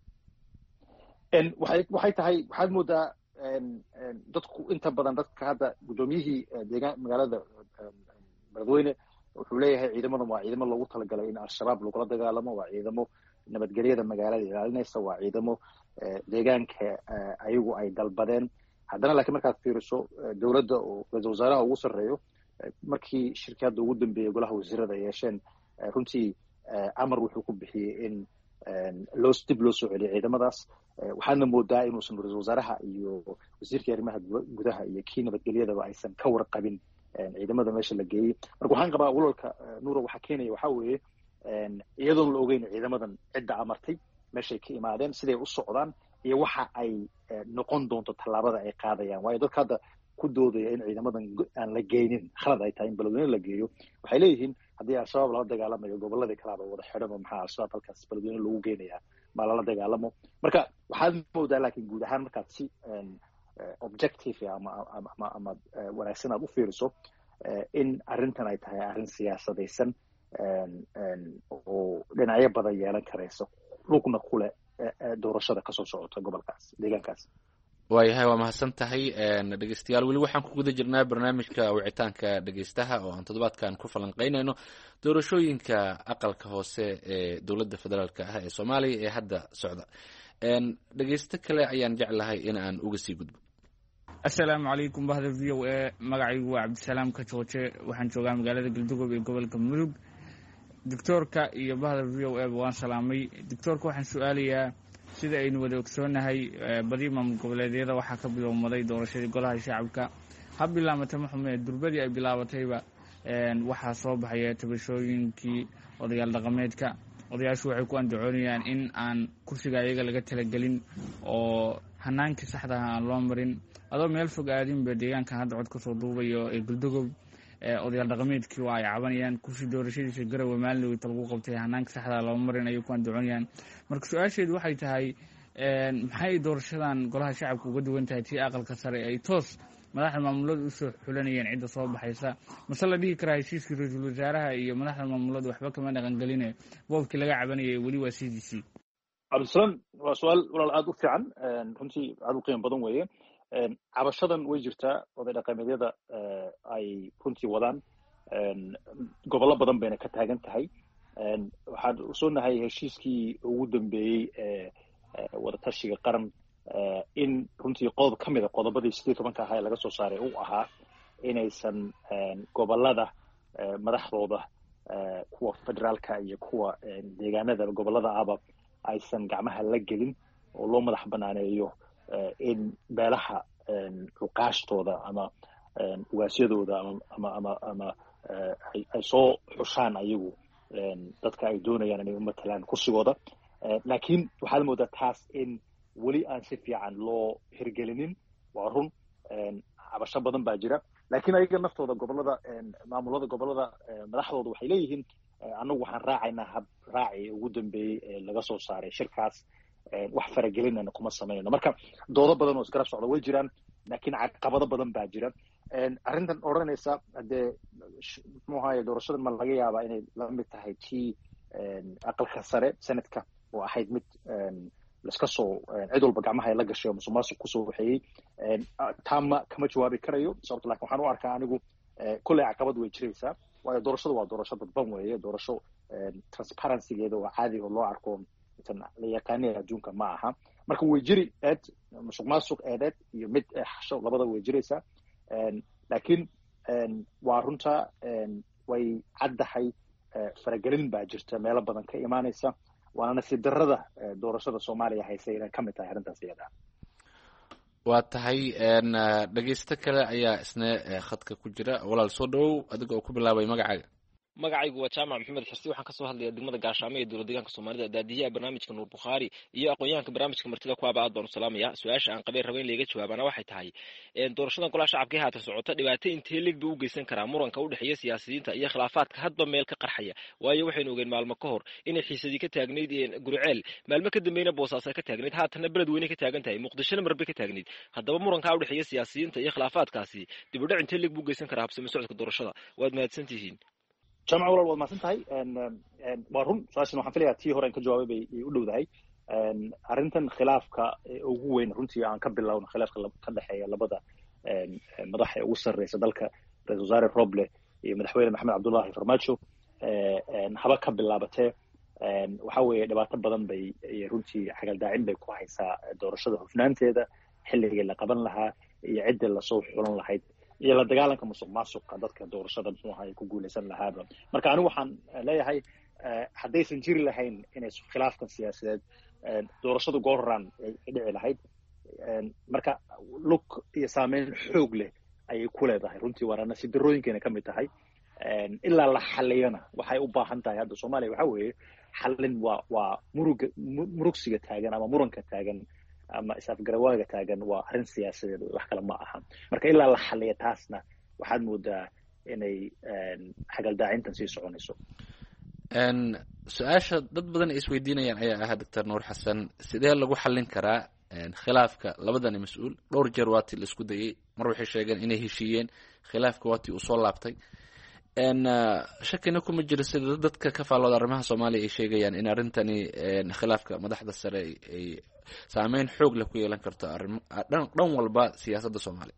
waxay waxay tahay waxaad moodaa dadku inta badan dadka hadda guddoomiyihii deegaan magaalada beledweyne wuxuu leeyahay ciidamadan waa ciidamo loogu talagalay in al-shabaab lagula dagaalamo waa ciidamo nabadgelyada magaalada ilaalinaysa waa ciidamo deegaanka ayagu ay dalbadeen haddana laakiin markaad fiiriso dowladda oo ra-iisul wasaaraha ugu sarreeyo markii shirkiyadda ugu dambeeyay golaha wasiirada ay yeesheen runtii amar wuxuu ku bixiyey in loo dib loo soo celiyo ciidamadaas waxaadna moodaa inuusan ra-iisul wasaaraha iyo wasiirkii arrimaha gudaha iyo kii nabadgelyadaba aysan ka warqabin ciidamada meesha la geeyey marka waxaan qabaa walwalka nuura waxaa keenaya waxaa weeye iyadoon la ogeyn ciidamadan cidda amartay meeshay ka imaadeen siday u socdaan iyo waxa ay noqon doonto tallaabada ay qaadayaan waayo dadka hadda ku doodaya in ciidamadan aan la geynin khalad ay tahay in beledweyne la geeyo waxay leeyihiin haddii al-shabaab lala dagaalamayo goboladii kalaaba wada xidhan oo maxaa al-shabaab halkaas beledweyne lagu geynayaa ma lala dagaalamo marka waxaad moodaa laakiin guud ahaan markaad si objective ama ama ama wanaagsan aad u fiiriso in arrintan ay tahay arrin siyaasadaysan oo dhinacyo badan yeelan karaysa lugna kule doorashada kasoo socota gobolkaas deegaankaas waayahay waa mahadsan tahay dhegeystayaal weli waxaan ku guda jirnaa barnaamijka wicitaanka dhegeystaha oo aan toddobaadkan ku falanqeynayno doorashooyinka aqalka hoose ee dowladda federaalka ah ee soomaaliya ee hadda socda dhegeysto kale ayaan jeclahay in aan uga sii gudbo assalaamu calaykum bahda v o a magacaygu waa cabdisalaam ka jooje waxaan joogaa magaalada galdugob ee gobolka mudug doctoorka iyo bahda v o a waan salaamay doctoorka waxaan su-aalayaa sida aynu wada ogsoonahay badi maamul goboleedyada waxaa ka bilowmaday doorashadii golaha shacabka ha bilaamata maxume durbadii ay bilaabatayba waxaa soo baxaya tabashooyinkii odayaal dhaqameedka odayaashu waxay ku andacoonayaan in aan kursiga iyaga laga talagelin oo hanaankii saxdaha aan loo marin adoo meel fog aadinba deegaankan hadda cod kasoo duubayo ee galdugob odayaal dhaqameedkii waa ay cabanayaan kursi doorashadiisa garowe maalinlawita lagu qabtay hanaanka saxdaa loo marin ayay ku andacoonayaan marka su-aasheedu waxay tahay maxay doorashadan golaha shacabka uga duwan tahay tii aqalka sare ay toos madaxda maamulada usoo xulanayeen cidda soo baxaysa mase la dhihi karaa heshiiskii ra-iisul wasaaraha iyo madaxda maamulada waxba kama dhaqangeline boobkii laga cabanayay weli waa c d c cabdisalaam waa su-aal walaal aada u fiican runtii aada u qiimo badan weeye cabashadan way jirtaa oday dhaqameedyada ay runtii wadaan gobollo badan bayna ka taagan tahay waxaan usoonahay heshiiskii ugu dambeeyey ee wadatashiga qaran in runtii qodob ka mida qodobadii sidii tobanka ahaa ee laga soo saaray uu ahaa inaysan gobolada madaxdooda kuwa federaalka iyo kuwa deegaanada gobolada aba aysan gacmaha la gelin oo loo madax banaaneeyo in beelaha cuqaashtooda ama ugaasyadooda ama ama ama ay soo xushaan ayagu dadka ay doonayaan inay u matalaan kursigooda laakiin waxaad moodaa taas in weli aan si fiican loo hirgelinin waa run cabasho badan baa jira laakiin ayaga naftooda gobolada maamulada gobolada madaxdooda waxay leeyihiin annagu waxaan raacaynaa hab raaci ugu dambeeyey ee laga soo saaray shirkaas wax faragelinana kuma sameynayno marka doodo badan oo isgarab socda way jiraan laakiin caqabado badan baa jira arrintan odhanaysa haddee muxuu ahaye doorashadan ma laga yaabaa inay la mid tahay tii aqalka sare sanadka oo ahayd mid laiska soo cid walba gacmaha la gashay oo musuqmaasuq kusoo waxeeyey taama kama jawaabi karayo sababto lakin waxaan u arkaa anigu kulley caqabad way jiraysaa waayo doorashadu waa doorasho dadban weeye doorasho transparencygeeda oo caadi oo loo arko intan la yaqaanay adduunka ma aha marka way jiri eed musuqmaasuq eedeed iyo mid xasho labada way jiraysaa laakiin waa runta way caddahay faragelin baa jirta meelo badan ka imaanaysa waana nasiib darrada doorashada soomaaliya haysa inay ka mid tahay arrintaas iyada waa tahay dhegeysto kale ayaa isna khadka ku jira walaal soo dhawow adiga oo ku bilaabay magacaaga magacaygu waa jaamac maxamed xirsi waxaan kasoo hadlayaa degmada gaashaamo ee dowlad deegaanka soomaalida daadiyaha barnaamijka nuur bukhaari iyo aqoon-yahanka barnaamijka martida kuwaaba aad baan u salaamaya su-aasha aan qabeen raba in layga jawaabana waxay tahay doorashadan golaha shacabka ee haatan socota dhibaato intee leeg buu u geysan karaa muranka u dhexeeya siyaasiyiinta iyo khilaafaadka hadba meel ka qarxaya waayo waxaynu ogeen maalmo ka hor inay xiisadii ka taagnayd guriceel maalmo ka dambeyna boosaasa ka taagnayd haatanna beled weyne ka taagan tahay muqdishona marbe ka taagnayd haddaba murankaa u dhexeeya siyaasiyiinta iyo khilaafaadkaasi dib u dhac intee leeg buu geysan karaa habsami socodka doorashada waad mahadsantihiin jaamac walaal waad mahadsan tahay waa run su-aashan waxaan filayaa tii hore aan ka jawaabay bay u dhowdahay arrintan khilaafka ugu weyn runtii aan ka bilowno khilaafka ka dhexeeya labada madax ee ugu sarreysa dalka ra-isul wasaare roble iyo madaxweyne maxamed cabdullahi farmaajo haba ka bilaabatee waxa weeye dhibaato badan bay runtii xagaldaacin bay ku haysaa doorashada hufnaanteeda xilligii la qaban lahaa iyo ciddii lasoo xulan lahayd iyo la dagaalanka musuq maasuqa dadka doorashada muxuu ahaa ku guuleysan lahaaba marka anigu waxaan leeyahay haddaysan jiri lahayn inay khilaafkan siyaasadeed doorashadu goorran ay dhici lahayd marka lug iyo saameyn xoog leh ayay ku leedahay runtii waana nasiib darooyinkeena ka mid tahay ilaa la xaliyana waxay u baahan tahay hadda soomaaliya waxa weeye xallin waa waa muruga murugsiga taagan ama muranka taagan ama isafgarawaaga taagan waa arrin siyaasadeed wax kale ma aha marka ilaa la xaliya taasna waxaad moodaa inay xagaldaacintan sii soconayso su-aasha dad badan ay isweydiinayaan ayaa ahaa doctor nuur xasan sidee lagu xallin karaa khilaafka labadani mas-uul dhowr jeer waatii la isku dayay mar waxay sheegeen inay heshiiyeen khilaafka waatii uu soo laabtay shakina kuma jiro sida dadka ka faallooda arrimaha soomaaliya ay sheegayaan in arrintani khilaafka madaxda sare ay saameyn xoog leh ku yeelan karto arimo dhan dhan walba siyaasadda soomaaliya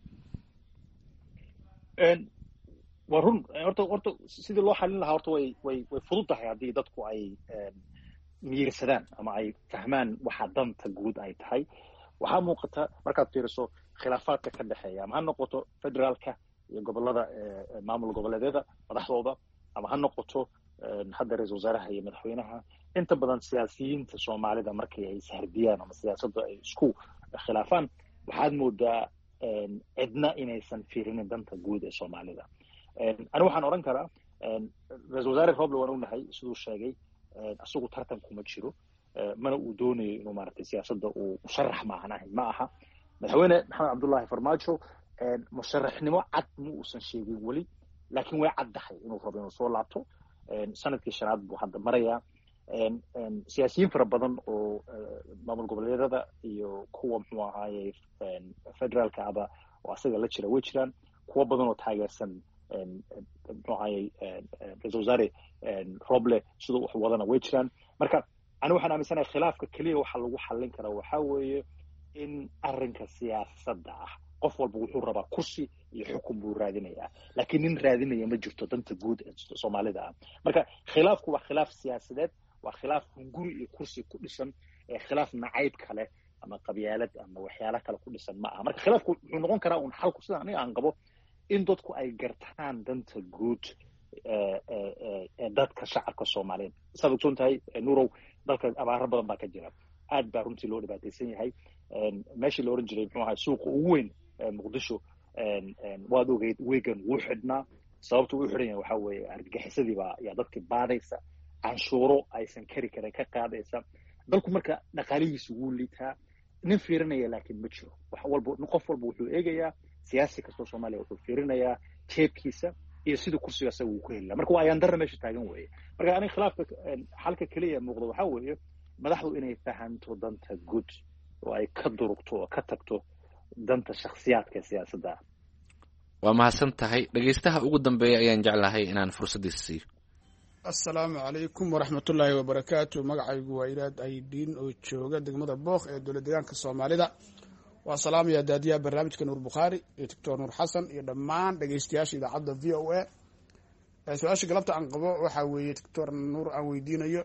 waa run horta horta sidii loo xalin lahaa horta way way way fudud tahay haddii dadku ay miyirsadaan ama ay fahmaan waxa danta guud ay tahay waxaa muuqata markaad fiiriso khilaafaadka ka dhexeeya ama ha noqoto federaalka iyo gobolada maamul goboleedyada madaxdooda ama ha noqoto hadda ra-isul wasaaraha iyo madaxweynaha inta badan siyaasiyiinta soomaalida markii ay ishardiyaan ama siyaasadda ay isku khilaafaan waxaad moodaa cidna inaysan fiirinin danta guud ee soomaalida ani waxaan odhan karaa ra-isul wasaare roble waan ognahay siduu sheegay isagu tartan kuma jiro mana uu doonayo inuu maaragtay siyaasadda uu musharax maahan ahayn ma aha madaxweyne maxamed cabdullahi farmaajo musharaxnimo cad ma uusan sheegin weli laakiin way caddahay inuu rabo inuu soo laabto sanadkii shanaad buu hadda marayaa siyaasiyiin fara badan oo maamul goboleedyada iyo kuwa muxuu ahaaye federaalka aba oo asaga la jira way jiraan kuwa badan oo taageersan muxuu ahaaye ra-isul wasaare roble siduu wax wadana way jiraan marka ani waxaan aaminsanahay khilaafka keliya waxa lagu xallin karaa waxaa weeye in arrinka siyaasadda ah qof walba wuxuu rabaa kursi iyo xukun buu raadinayaa laakiin nin raadinaya ma jirto danta guud ee soomaalida ah marka khilaafku waa khilaaf siyaasadeed waa khilaaf hunguri iyo kursi ku dhisan ee khilaaf nacayb kale ama qabyaalad ama waxyaala kale ku dhisan ma aha marka khilaafku wuxuu noqon karaa un xalku sida aniga aan qabo in dadku ay gartaan danta guud ee dadka shacabka soomaaliyeed saad ogsoon tahay nuurow dalka abaaro badan baa ka jira aad baa runtii loo dhibaataysan yahay meeshii la oran jiray muxuu ahaa suuqa ugu weyn muqdisho waad ogeyd weegan wuu xidhnaa sababta uu xidhan yahay waxaa weeye argagixisadii baa yaa dadkii baadaysa canshuuro aysan kari karin ka qaadaysa dalku marka dhaqaalihiisu wuu liitaa nin fiirinaya laakiin ma jiro wax walba qof walba wuxuu eegayaa siyaasi kastoo soomaaliya wuxuu fiirinayaa jeebkiisa iyo sidii kursiga asaga uu ku heli lahaa marka waa ayaan darra meesha taagan weeye marka aniga khilaafka xalka keliya muuqda waxaa weeye madaxdu inay fahanto danta guud oo ay ka durugto oo ka tagto danta shakhsiyaadka ee siyaasadda ah waa mahadsan tahay dhegaystaha ugu dambeeya ayaan jeclahay inaan fursaddiisa siiyo assalaamu calaykum waraxmatullaahi wabarakaatu magacaygu waa ilaad aydiin oo jooga degmada book ee dowlad deegaanka soomaalida waa salaamaya daadiyaha barnaamijka nuur bukhaari iyo doctor nuur xasan iyo dhammaan dhegaystayaasha idaacadda v o a su-aasha galabta aan qabo waxaa weeye doctor nuur aan weydiinayo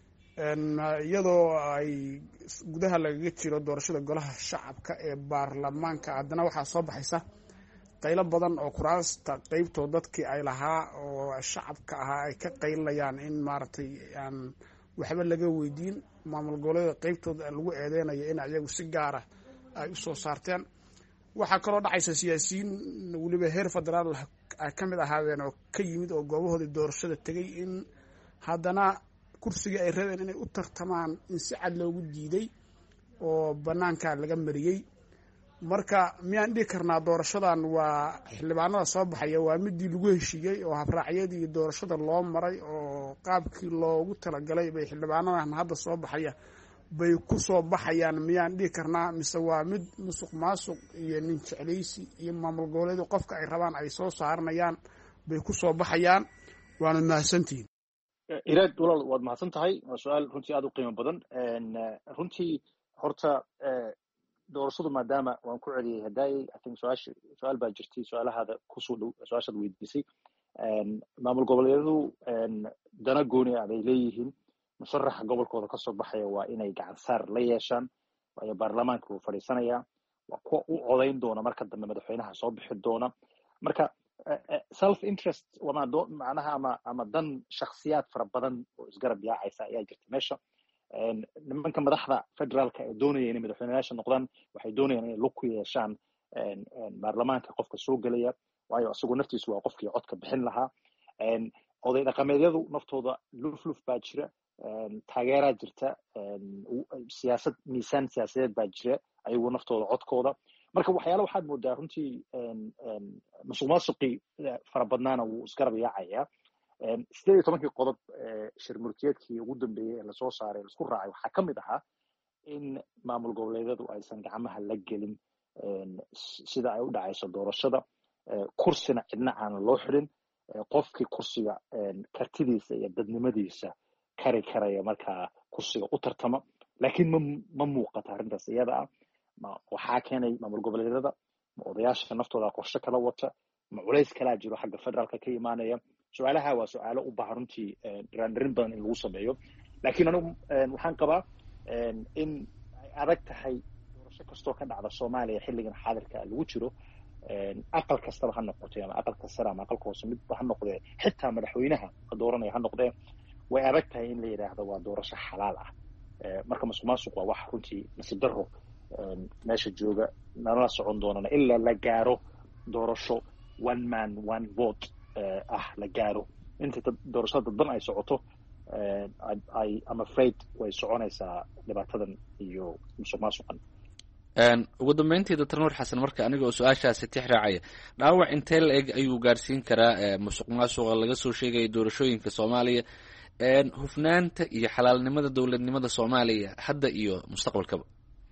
iyadoo ay gudaha lagaga jiro doorashada golaha shacabka ee baarlamaanka haddana waxaa soo baxaysa qaylo badan oo kuraasta qeybtood dadkii ay lahaa oo shacabka ahaa ay ka qaylinayaan in maaragtay aan waxba laga weydiin maamul goboleeda qeybtooda lagu eedeynayo in ayagu si gaara ay usoo saarteen waxaa kaloo dhacaysa siyaasiyiin weliba heer federaal ay ka mid ahaadeen oo ka yimid oo goobahoodii doorashada tegey in haddana kursigii ay rabeen inay u tartamaan in si cad loogu diiday oo banaanka laga mariyey. marka miyaan dhihi karnaa doorashadan waa xildhibaanada soo baxaya waa midii lagu heshiiyey oo habraacyadii doorashada loo maray oo qaabkii loogu talagalay bay xildhibaanadan hadda soo baxaya bay ku soo baxayaan miyaan dhihi karnaa, mise waa mid musuq maasuq iyo nin jeclaysi iyo maamul goboleed qofka ay rabaan ay soo saaranayaan bay ku soo baxayaan? waana mahadsantihiin. iraad walaal waad mahadsan tahay, waa su-aal runtii aad u qiimo badan. runtii horta doorashadu maadaama waan ku celiyey hadaayey I think su-aasha su-aal baa jirtay su-aalahaada kusoo dhow su-aashaad weydiisay. maamul goboleedyadu dana gooni ah bay leeyihiin. musharaxa gobolkooda kasoo baxaya waa inay gacan saar la yeeshaan, waayo baarlamaanka wuu fadhiisanayaa, waa kuwa u codayn doona marka dambe madaxweynaha soo bixi doona. marka self interest macnaha ama ama dan shakhsiyaad fara badan oo isgarab yaacaysa ayaa jirta meesha. nimanka madaxda federaalka ee doonaya inay madaxweyneyaasha noqdaan waxay doonayaan inay lug ku yeeshaan baarlamaanka qofka soo gelaya, waayo isagu naftiisu waa qofkii codka bixin lahaa. oday dhaqameedyadu naftooda lufluf baa jira, taageeraa jirta, siyaasad miisaan siyaasadeed baa jira ayagu naftooda codkooda. marka waxyaala waxaad moodaa runtii musuq maasuqii fara badnaana wuu isgarab yaacayaa. sideed iyo tobankii qodob shir murtiyeedkii ugu dambeeyey ee lasoo saaray laisku raacay waxaa ka mid ahaa in maamul goboleedyadu aysan gacmaha la gelin sida ay u dhacayso doorashada, kursina cidna aanan loo xidhin, qofkii kursiga kartidiisa iyo dadnimadiisa kari karaya markaa kursiga u tartama. laakiin ma ma muuqata arrintaas iyada ah. waxaa keenay maamul goboleedyada, ma odayaasha naftooda qorshe kala wata, ma culays kalaa jiro xagga federaalka ka imaanaya? su-aalaha waa su-aalo u baahan runtii dhiraandhirin badan in lagu sameeyo. laakiin anigu waxaan qabaa in ay adag tahay doorasho kastoo ka dhacda soomaaliya xilligan xaadirka lagu jiro, aqal kastaba ha noqotay ama aqalka sare ama aqalka hoose midba ha noqdee, xitaa madaxweynaha la dooranaya ha noqdee, way adag tahay in la yidhaahdo waa doorasho xalaal ah. marka musuq maasuq waa wax runtii nasiib darro meesha jooga, nala socon doonana ilaa la gaaro doorasho one man one vote ah la gaaro. inta doorashada dadban ay socoto ay am afraid way soconaysaa dhibaatadan iyo musuq maasuqan. ugu dambeyntii doctor nuur xasan, marka aniga oo su-aashaasi tix raacaya, dhaawac intee la eg ayuu gaarsiin karaa musuq maasuqa laga soo sheegaya doorashooyinka soomaaliya, hufnaanta iyo xalaalnimada dowladnimada soomaaliya hadda iyo mustaqbalkaba?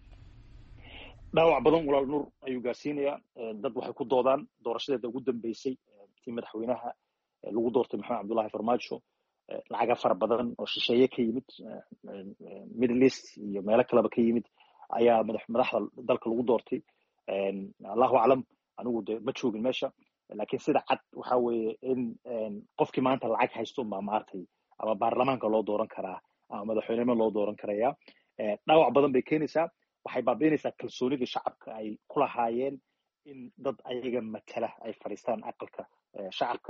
dhaawac badan walaal nuur ayuu gaarsiinayaa. dad waxay ku doodaan doorashadeeda ugu dambeysay tii madaxweynaha lagu doortay maxamed cabdullahi farmaajo, lacaga fara badan oo shisheeye ka yimid middle east iyo meelo kaleba ka yimid ayaa madaxda dalka lagu doortay. allahu aclam, anigu de ma joogin meesha, laakiin sida cad waxa weeye in qofkii maanta lacag haysto unbaa maartay ama baarlamaanka loo dooran karaa ama madaxweynenimo loo dooran karaya. dhaawac badan bay keenaysaa. waxay baabiinaysaa kalsoonidii shacabka ay ku lahaayeen in dad ayaga matala ay fadhiistaan aqalka shacabka,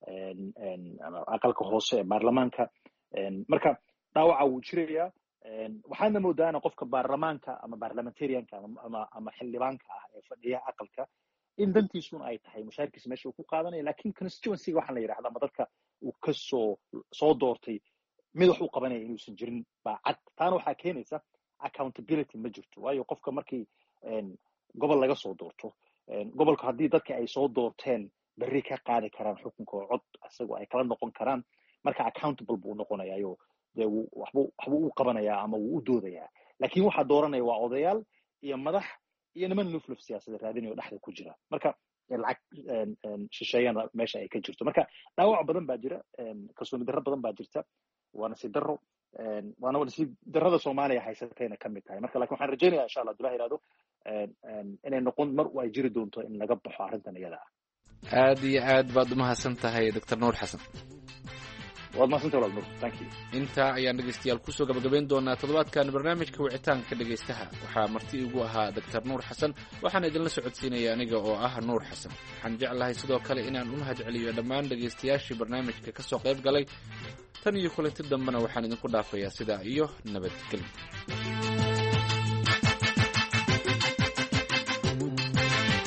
aqalka hoose ee baarlamaanka. marka dhaawaca wuu jirayaa. waxaadna moodaana qofka baarlamaanka ama parliamentarianka ama ama xildhibaanka ah ee fadhiya aqalka in dantiisuna ay tahay mushaarkiisa meesha uu ku qaadanaya, laakiin constituencyga waxaa la yidhahda ama dadka uu kasoo soo doortay mid wax u qabanaya inuusan jirin baa cad. taana waxaa keenaysa accountability ma jirto, waayo qofka markii gobol laga soo doorto, gobolka haddii dadka ay soo doorteen berri ka qaadi karaan xukunka oo cod isagoo ay kala noqon karaan, marka accountable buu noqonayayo dee waxbuu waxbuu u qabanayaa ama wuu u doodayaa. laakiin waxaa dooranaya waa odayaal iyo madax iyo niman lufluf siyaasada raadinayo dhexda ku jira. marka lacag shisheeyana meesha ay ka jirto. marka dhaawac badan baa jira, kalsooni darro badan baa jirta, waa nasiib darro, waana nasiib darrada soomaaliya haysatayna ka mid tahay. marka lakin waxaan rajaynaya insha allah abdullahi ihahdo inay noqon mar ay jiri doonto in laga baxo arrintan iyada ah. aad iyo aad baad umahadsan tahay doctor nuur xasan. waad mahadsantahay walaal nuur, thank you. intaa ayaan dhegeystayaal kusoo gabagabayn doonaa toddobaadkan barnaamijka wicitaanka dhegeystaha. waxaa marti igu ahaa doctor nuur xasan, waxaan idinla socodsiinaya aniga oo ah nuur xasan. waxaan jeclahay sidoo kale inaan u mahad celiyo dhammaan dhegeystayaashii barnaamijka kasoo qayb galay. tan iyo kulanti dambena waxaan idinku dhaafayaa sidaa iyo nabadgelyo.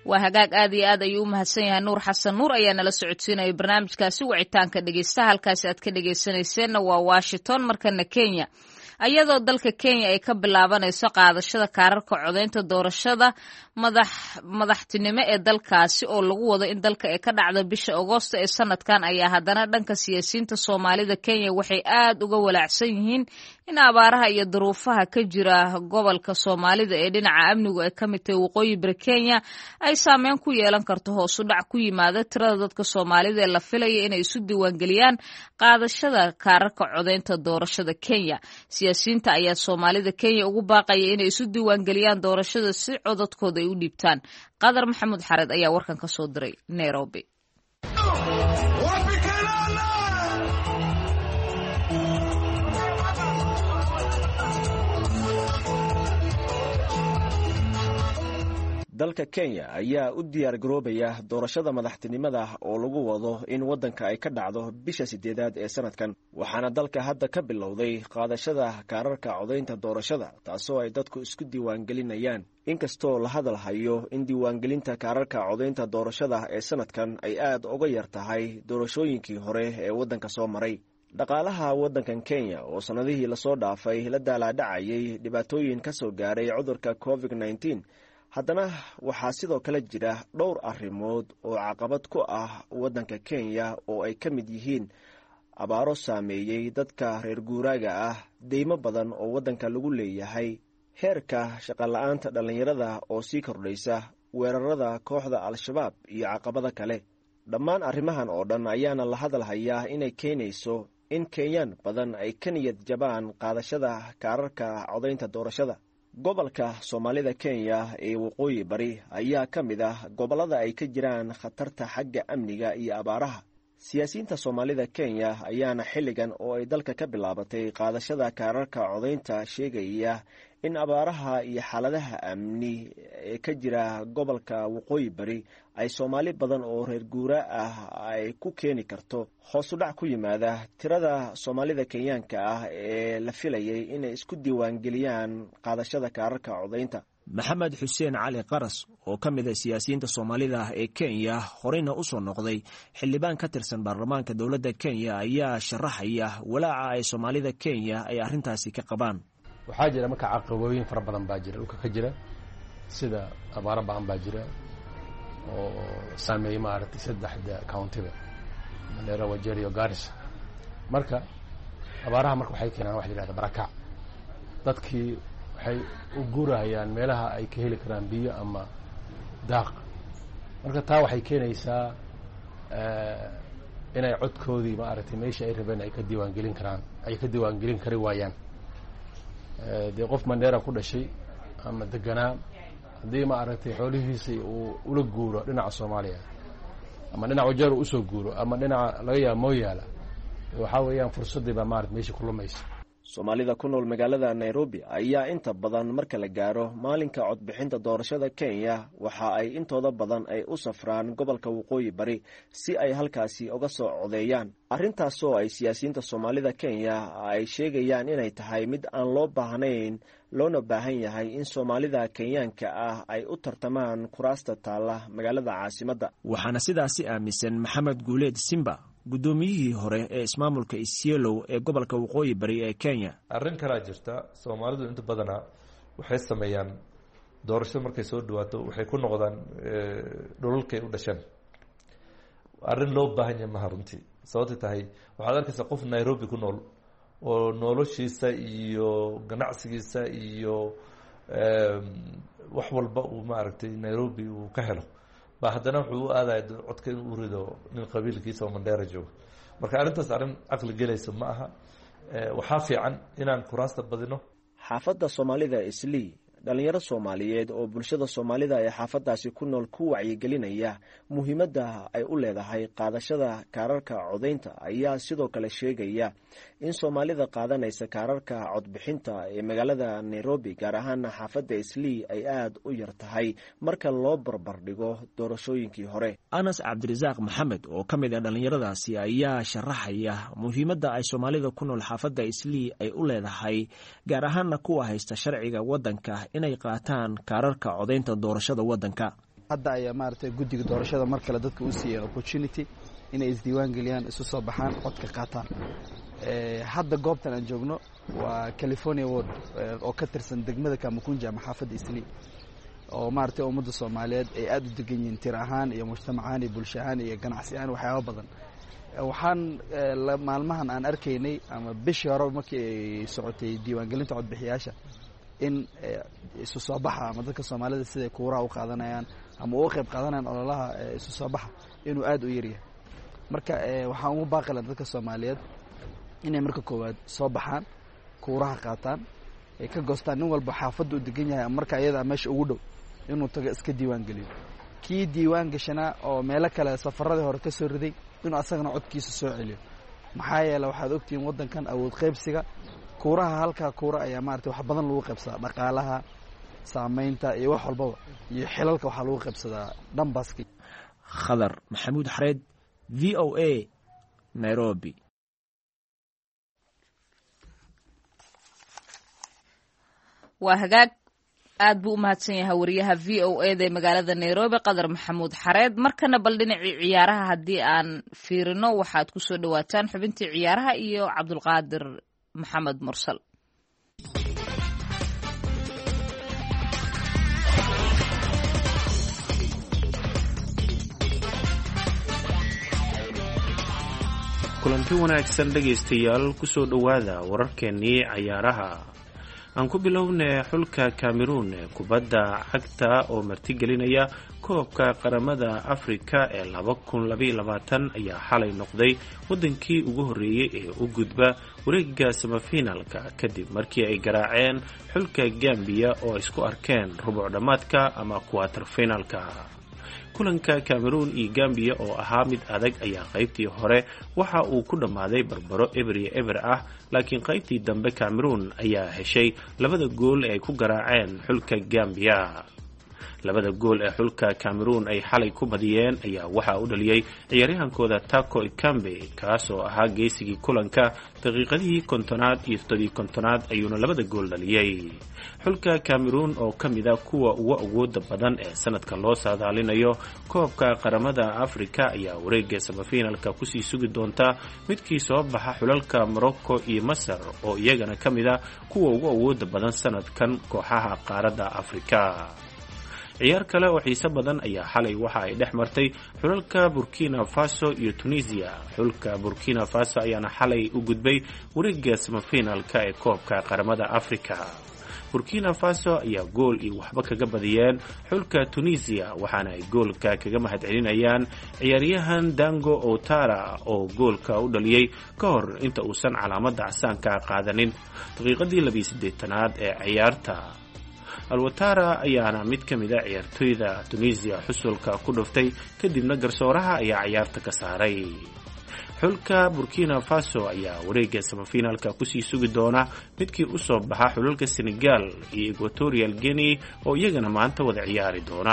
waa hagaag aad iyo aad ayuu u mahadsan yahay nuur xasan nuur ayaa nala socodsiinaya barnaamijkaasi wicitaanka dhegeysta halkaasi aad ka dhegeysanayseena waa washington markana kenya ayadoo dalka kenya ay ka bilaabanayso qaadashada kaararka codeynta doorashada madax madaxtinimo ee dalkaasi oo lagu wado in dalka ay ka dhacdo bisha agoosto ee sanadkan ayaa haddana dhanka siyaasiyiinta soomaalida kenya waxay aad uga walaacsan yihiin in abaaraha iyo duruufaha ka jira gobolka soomaalida ee dhinaca amnigu ay ka mid tahay waqooyi bari kenya ay saameyn ku yeelan karto hoos u dhac ku yimaada tirada dadka soomaalida ee la filaya inay isu diiwaangeliyaan qaadashada kaararka codeynta doorashada kenya siyaasiyiinta ayaa soomaalida kenya ugu baaqaya inay isu diiwaangeliyaan doorashada si codadkooda ay u dhiibtaan qadar maxamuud xared ayaa warkan ka soo diray nairobi. dalka Kenya ayaa u diyaar garoobaya doorashada madaxtinimada oo lagu wado in wadanka ay ka dhacdo bisha sideedaad ee sanadkan waxaana dalka hadda ka bilowday qaadashada kaararka codeynta doorashada taasoo ay dadku isku diiwaan gelinayaan inkastoo la hadal hayo in diiwaangelinta kaararka codeynta doorashada ee sanadkan ay aad uga yar tahay doorashooyinkii hore ee wadanka soo maray dhaqaalaha wadankan Kenya oo sanadihii la soo dhaafay la daalaadhacayay dhibaatooyin ka soo gaaray cudurka covid nineteen haddana waxaa sidoo kale jira dhowr arrimood oo caqabad ku ah wadanka Kenya oo ay ka mid yihiin abaaro saameeyay dadka reer guuraaga ah deymo badan oo wadanka lagu leeyahay heerka shaqo la'aanta dhalinyarada oo sii kordhaysa weerarada kooxda al-shabaab iyo caqabada kale dhammaan arrimahan oo dhan ayaana la hadal hayaa inay keenayso in Kenyan badan ay ka niyad jabaan qaadashada kaararka codeynta doorashada gobolka Soomaalida Kenya ee waqooyi bari ayaa ka mid ah gobolada ay ka jiraan khatarta xagga amniga iyo abaaraha siyaasiyiinta Soomaalida Kenya ayaana xilligan oo ay dalka ka bilaabatay qaadashada kaararka codeynta sheegaya in abaaraha iyo xaaladaha amni ee ka jira gobolka waqooyi bari ay Soomaali badan oo reer guura ah ay ku keeni karto hoos u dhac ku yimaada tirada Soomaalida Kenyaanka ah ee la filayay inay isku diiwaan geliyaan qaadashada kaararka codeynta maxamed xuseen cali qaras oo ka mid ah siyaasiyiinta Soomaalida ee Kenya horeyna u soo noqday xildhibaan ka tirsan baarlamaanka dawladda Kenya ayaa sharaxaya walaaca ay Soomaalida Kenya ay arrintaasi ka qabaan waxaa jira marka caqabooyin fara badan baa jira dhulka ka jira sida abaaro baan baa jira oo saameeyay maaragtay saddexda countyda Mandera, Wajir iyo Garissa marka abaaraha marka waxay keenaan wax la yiraahdo barakac dadkii waxay u guurayaan meelaha ay ka heli karaan biyo ama daaq marka taa waxay keenaysaa inay codkoodii maaragtay meesha ay rabeen ay ka diiwaan gelin karaan ay ka diiwaan gelin kari waayaan dee qof Mandera ku dhashay ama deganaa haddii maaragtay xoolihiisii uu ula guuro dhinaca Soomaaliya ama dhinaca Wajir uu soo guuro ama dhinaca laga yaabo Moyala waxa weeyaan fursadii baa maaragtay meesha ku lumaysa Soomaalida ku nool magaalada Nairobi ayaa inta badan marka la gaaro maalinka codbixinta doorashada Kenya waxa ay intooda badan ay u safraan gobolka waqooyi bari si ay halkaasi uga soo codeeyaan arrintaas oo ay siyaasiyiinta Soomaalida Kenya ay sheegayaan inay tahay mid aan loo baahnayn loona baahan yahay in Soomaalida Kenyaanka ah ay u tartamaan kuraasta taala magaalada caasimadda waxaana sidaasi aaminsan Maxamed Guuleed Simba gudoomiyihii hore ee ismaamulka Isiolo ee gobolka waqooyi bari ee Kenya arrin kala jirta Soomaalidu inta badan waxay sameeyaan doorashada markay soo dhawaato waxay ku noqdaan dhulalkay u dhashan arrin loo baahan yahay ma runtii sababta tahay waxaad arkaysaa qof Nairobi ku nool oo noloshiisa iyo ganacsigiisa iyo wax walba uu maaragtay Nairobi uu ka helo ba haddana wuxuu u aaday codka inuu u rido nin qabiilkiisa oo Mandera jooga marka arrintaas arrin aqli gelaysa ma aha waxaa fiican inaan kuraasta badino xaafadda Soomaalida Islii dhalinyaro Soomaaliyeed oo bulshada Soomaalida ee xaafadaasi ku nool ku wacyigelinaya muhiimadda ay u leedahay qaadashada kaararka codeynta ayaa sidoo kale sheegaya in Soomaalida qaadanaysa kaararka codbixinta ee magaalada Nairobi gaar ahaan xaafadda Islii ay aad u yar tahay marka loo barbar dhigo doorashooyinkii hore Anas Cabdirasaaq Maxamed oo ka mid ah dhalinyaradaasi ayaa sharaxaya muhiimadda ay Soomaalida ku nool xaafadda Islii ay u leedahay gaar ahaan kuwa haysta sharciga wadanka inay qaataan kaararka codeynta doorashada wadanka hadda ayaa maaragtay guddiga doorashada mar kale dadka u siiyeen opportunity inay isdiiwaan geliyaan, isu soo baxaan, codka qaataan. hadda goobtan aan joogno waa California Ward oo ka tirsan degmada Kamukunji ama xaafadda Islii, oo maaragtay ummadda Soomaaliyeed ay aad u degan yihiin tir ahaan iyo mujtamacaan iyo bulsho ahaan iyo ganacsi ahaan waxyaabo badan. waxaan maalmahan aan arkaynay ama bishii hore markii ay socotay diiwaangelinta codbixiyaasha in isu soo baxa ama dadka Soomaalida siday kuuraha u qaadanayaan ama u qayb qaadanayaan ololaha isu soo baxa inuu aad u yaryahay. marka waxaan ugu baaqaynaa dadka Soomaaliyeed inay marka koowaad soo baxaan, kuuraha qaataan, ay ka goostaan nin walba xaafadda u degan yahay marka iyada meesha ugu dhow inuu tago iska diiwaan geliyo. kii diiwaan gashanaa oo meelo kale safaradii hore ka soo riday inuu asagana codkiisa soo celiyo. maxaa yeelay waxaad ogtihiin waddankan awood qaybsiga, kuuraha halkaa kuura ayaa maaragtay wax badan lagu qaybsadaa, dhaqaalaha, saamaynta iyo wax walbaba, iyo xilalka waxaa lagu qaybsadaa dhanbaaski. khadar maxamuud xareed, v o a, Nairobi. waa hagaag aad buu u mahadsan yahay wariyaha v o a da ee magaalada Nairobi Qadar Maxamuud Xareed. markana bal dhinacii ciyaaraha haddii aan fiirino waxaad ku soo dhawaataan xubintii ciyaaraha iyo Cabdulqaadir Maxamed Mursal. kulanti wanaagsan dhegaystayaal, ku soo dhowaada wararkeennii ciyaaraha. aan ku bilownay xulka Cameroon ee kubadda cagta oo martigelinaya koobka qaramada Afrika ee laba kun labaiyo labaatan ayaa xalay noqday wadankii ugu horeeyay ee u gudba wareegga semifinalka kadib markii ay garaaceen xulka Gambia oo isku arkeen rubuc dhamaadka ama quarter finalka. kulanka Cameroon iyo Gambia oo ahaa mid adag ayaa qaybtii hore waxa uu ku dhamaaday barbaro eber iyo eber ah, laakiin qaybtii dambe Cameroon ayaa heshay labada gool ee ay ku garaaceen xulka Gambia. labada gool ee xulka Cameroon ay xalay ku badiyeen ayaa waxa uu dhaliyay ciyaaryahankooda Tako Ekambi, kaas oo ahaa geesigii kulanka. daqiiqadii kontonaad iyo toddobii kontonaad ayuuna labada gool dhaliyay. xulka Cameroon oo ka mid ah kuwa ugu awooda badan ee sanadka loo saadaalinayo koobka qaramada Afrika ayaa wareegga semifinalka kusii sugi doonta midkii soo baxa xulalka Morocco iyo Masar oo iyagana ka mid ah kuwa ugu awooda badan sanadkan kooxaha qaaradda Afrika. ciyaar kale oo xiiso badan ayaa xalay waxa ay dhex martay xulalka Burkina Faso iyo Tunisia. xulka Burkina Faso ayaana xalay u gudbay wareegga semifinalka ee koobka qaramada Afrika. Burkina Faso ayaa gool iyo waxba kaga badiyeen xulka Tunisia, waxaana ay goolka kaga mahadcelinayaan ciyaaryahan Dango Ouattara oo goolka u dhaliyay ka hor inta uusan calaamadda casaanka qaadanin daqiiqadii labiyo siddeetanaad ee ciyaarta. Ouattara ayaana mid ka mid ah ciyaartoyda Tunisia xusulka ku dhuftay, kadibna garsooraha ayaa ciyaarta ka saaray. xulka Burkina Faso ayaa wareegga semifinalka kusii sugi doona midkii u soo baxa xulalka Senegal iyo Equatorial Guinea oo iyagana maanta wada ciyaari doona.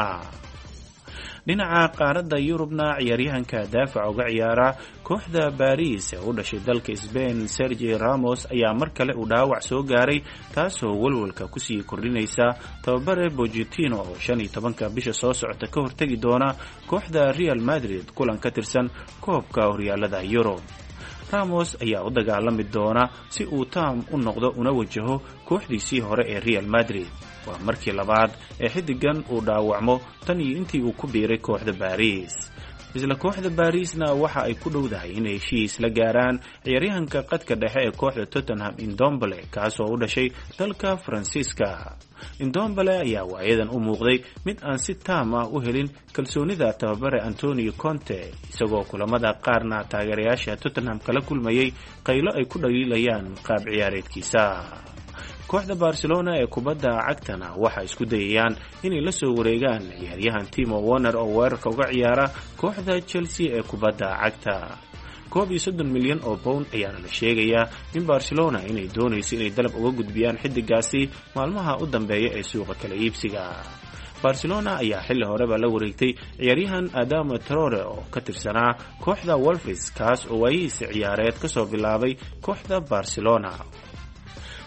dhinaca qaaradda Yurubna ciyaaryahanka daafaca uga ciyaara kooxda Paris ee u dhashay dalka Spain Sergio Ramos ayaa mar kale uu dhaawac soo gaaray, taasoo walwalka kusii kordhinaysa tababare Pochettino oo shan iyo tobanka bisha soo socota ka hortagi doona kooxda Real Madrid kulan ka tirsan koobka horyaalada Yurub. Ramos ayaa u dagaalami doona si uu taam u noqdo una wajaho kooxdiisii hore ee Real Madrid. waa markii labaad ee xidigan uu dhaawacmo tan iyo intii uu ku biiray kooxda Paris. isla kooxda Parisna waxa ay ku dhowdahay inay heshiis la gaaraan ciyaaryahanka qadka dhexe ee kooxda Tottenham Ndombele, kaas oo u dhashay dalka Faransiiska. Ndombele ayaa waayadan u muuqday mid aan si taam ah u helin kalsoonida tababare Antonio Conte, isagoo kulamada qaarna taageerayaasha Tottenham kala kulmayay qaylo ay ku dhaliilayaan qaab ciyaareedkiisa. kooxda Barcelona ee kubadda cagtana waxa isku dayayaan inay la soo wareegaan ciyaaryahan Timo Werner oo weerarka uga ciyaara kooxda Chelsea ee kubadda cagta. koob iyo soddon milyan oo pound ayaana la sheegayaa in Barcelona inay doonayso inay dalab uga gudbiyaan xidigaasi maalmaha u dambeeya ee suuqa kala iibsiga. Barcelona ayaa xilli horeba la wareegtay ciyaaryahan Adama Traore oo ka tirsanaa kooxda Wolves, kaas oo waayihiisa ciyaareed ka soo bilaabay kooxda Barcelona.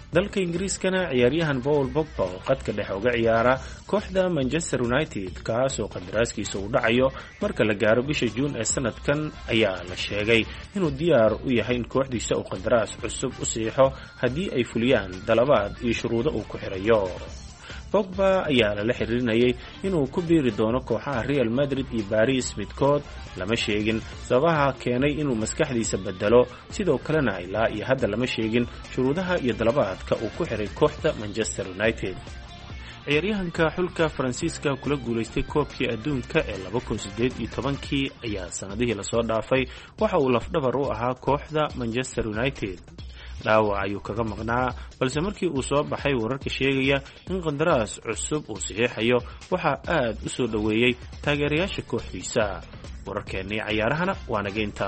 dalka ingiriiskana ciyaaryahan paul pogba oo qadka dhexe uga ciyaara kooxda manchester united kaas oo qadaraaskiisa uu dhacayo marka la gaaro bisha juun ee sanadkan ayaa la sheegay inuu diyaar u yahay in kooxdiisa uu qandaraas cusub u siixo haddii ay fuliyaan dalabaad iyo shuruudo uu ku xirayo. Pogba ayaa lala xiriirinayay inuu ku biiri doono kooxaha Real Madrid iyo Paris midkood, lama sheegin sababaha keenay inuu maskaxdiisa bedelo, sidoo kalena ilaa iyo hadda lama sheegin shuruudaha iyo dalabaadka uu ku xiray kooxda Manchester United. ciyaaryahanka xulka Faransiiska kula guulaystay koobkii adduunka ee laba kun siddeed iyo tobankii ayaa sanadihii lasoo dhaafay waxa uu lafdhabar u ahaa kooxda Manchester United. dhaawac ayuu kaga maqnaa, balse markii uu soo baxay wararka sheegaya in qandaraas cusub uu saxiixayo waxaa aad u soo dhoweeyey taageerayaasha kooxdiisa. wararkeennii cayaarahana waa nageynta.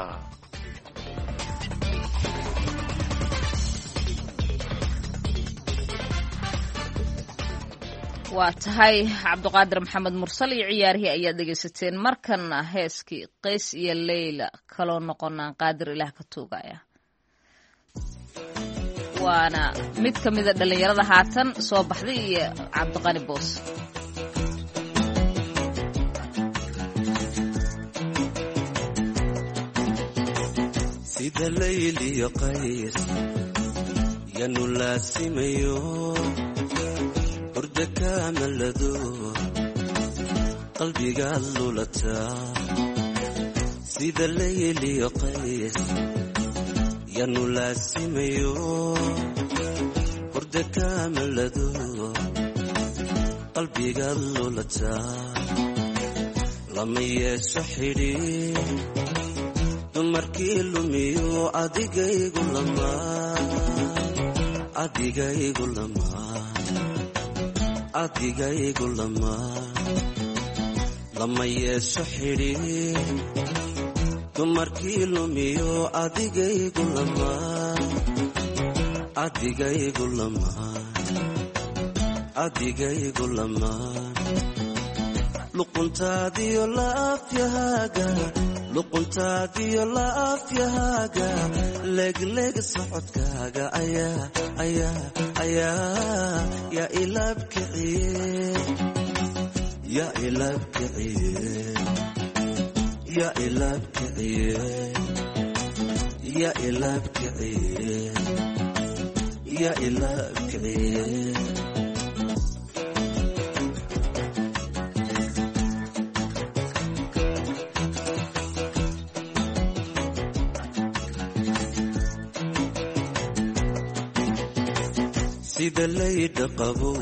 waa tahay cabdiqaadir maxamed mursal iyo ciyaarihii ayaad dhegaysateen. markana heeskii qays iyo leyla kaloo noqonaan qaadir ilaah ka tuugaya, waana mid ka mida dhallinyarada haatan soo baxday iyo cabdiqani boos. sida layliyo qays yanu laasimayo hurda kaamalado qalbigaad lulataa. sida layliyo qays yanu laasimayo hurda kaamalado qalbigaad lulataa. lama yeesho xidhiir dumarkii lumiyo adigaygu lamaa adigaygu lamaa adigaygu lamaa. lama yeesho xidhiir dumarkii lumiyo adigaygu lamaa adigaygu lamaa adigaygu lamaa. luquntaadiyo laafyahaaga luquntaadiyo laafyahaaga legleg socodkaaga ayaa ayaa ayaa yaa ilaabkiciye yaa ilaabkiciye yaa ilaabkiciye yaa ilaabkiciye yaa ilaabkiciye. sida laydha qabo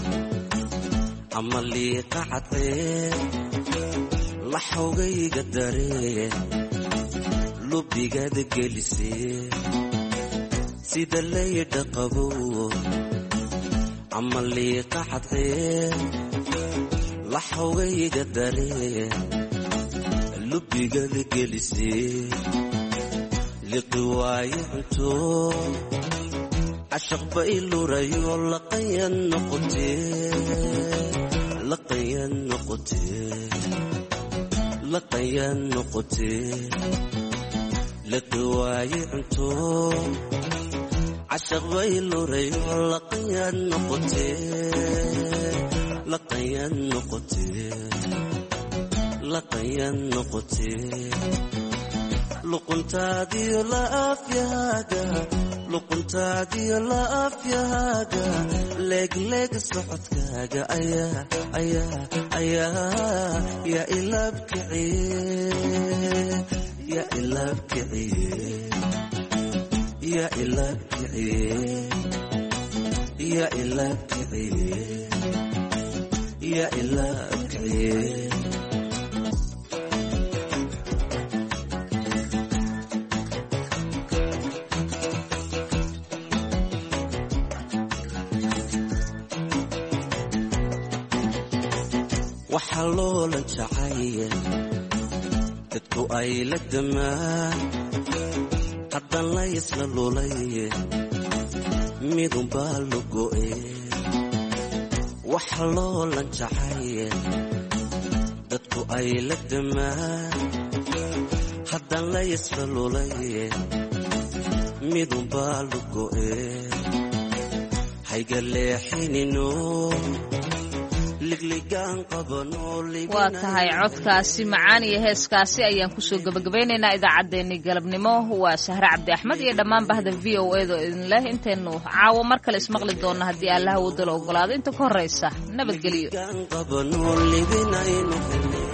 ama liiqa cadee laxogayga daree lubigaada gelisee. sida laydha qabo ama liiqa cadee laxogayga daree lubigaada gelisee. liqi waaye cunto cashaq bay lurayo laqayan noqotee laqayan noqotee laqayan noqotee. liqi waaye cunto cashaq bay lurayo laqayan noqotee laqayan noqotee laqayan noqotee. luquntaadiyo laafyahaaga luquntaadiyo laafyahaaga legleg socodkaaga ayaa ayaa ayaa yaa ilaabkiciye yaa ilaabkiciye yaa ilaabkiciye yaa ilaabkiciye yaa ilaabkiciye. waxaa loolan jacayl dadku ay la damaan haddan la isla lulay midunbaa la go'e. waxaa loolan jacayl dadku ay la damaan haddan la isla lulay midunbaa la go'e. hayga leexinino waa tahay codkaasi macaan iyo heeskaasi ayaan kusoo gabagabeynaynaa idaacaddeenii galabnimo waa Sahre Cabdi Axmed iyo dhammaan bahda V O A da idin leh intaynu caawa mar kale ismaqli doona haddii Allah uu dalo ogolaado inta ka horeysa nabadgelyo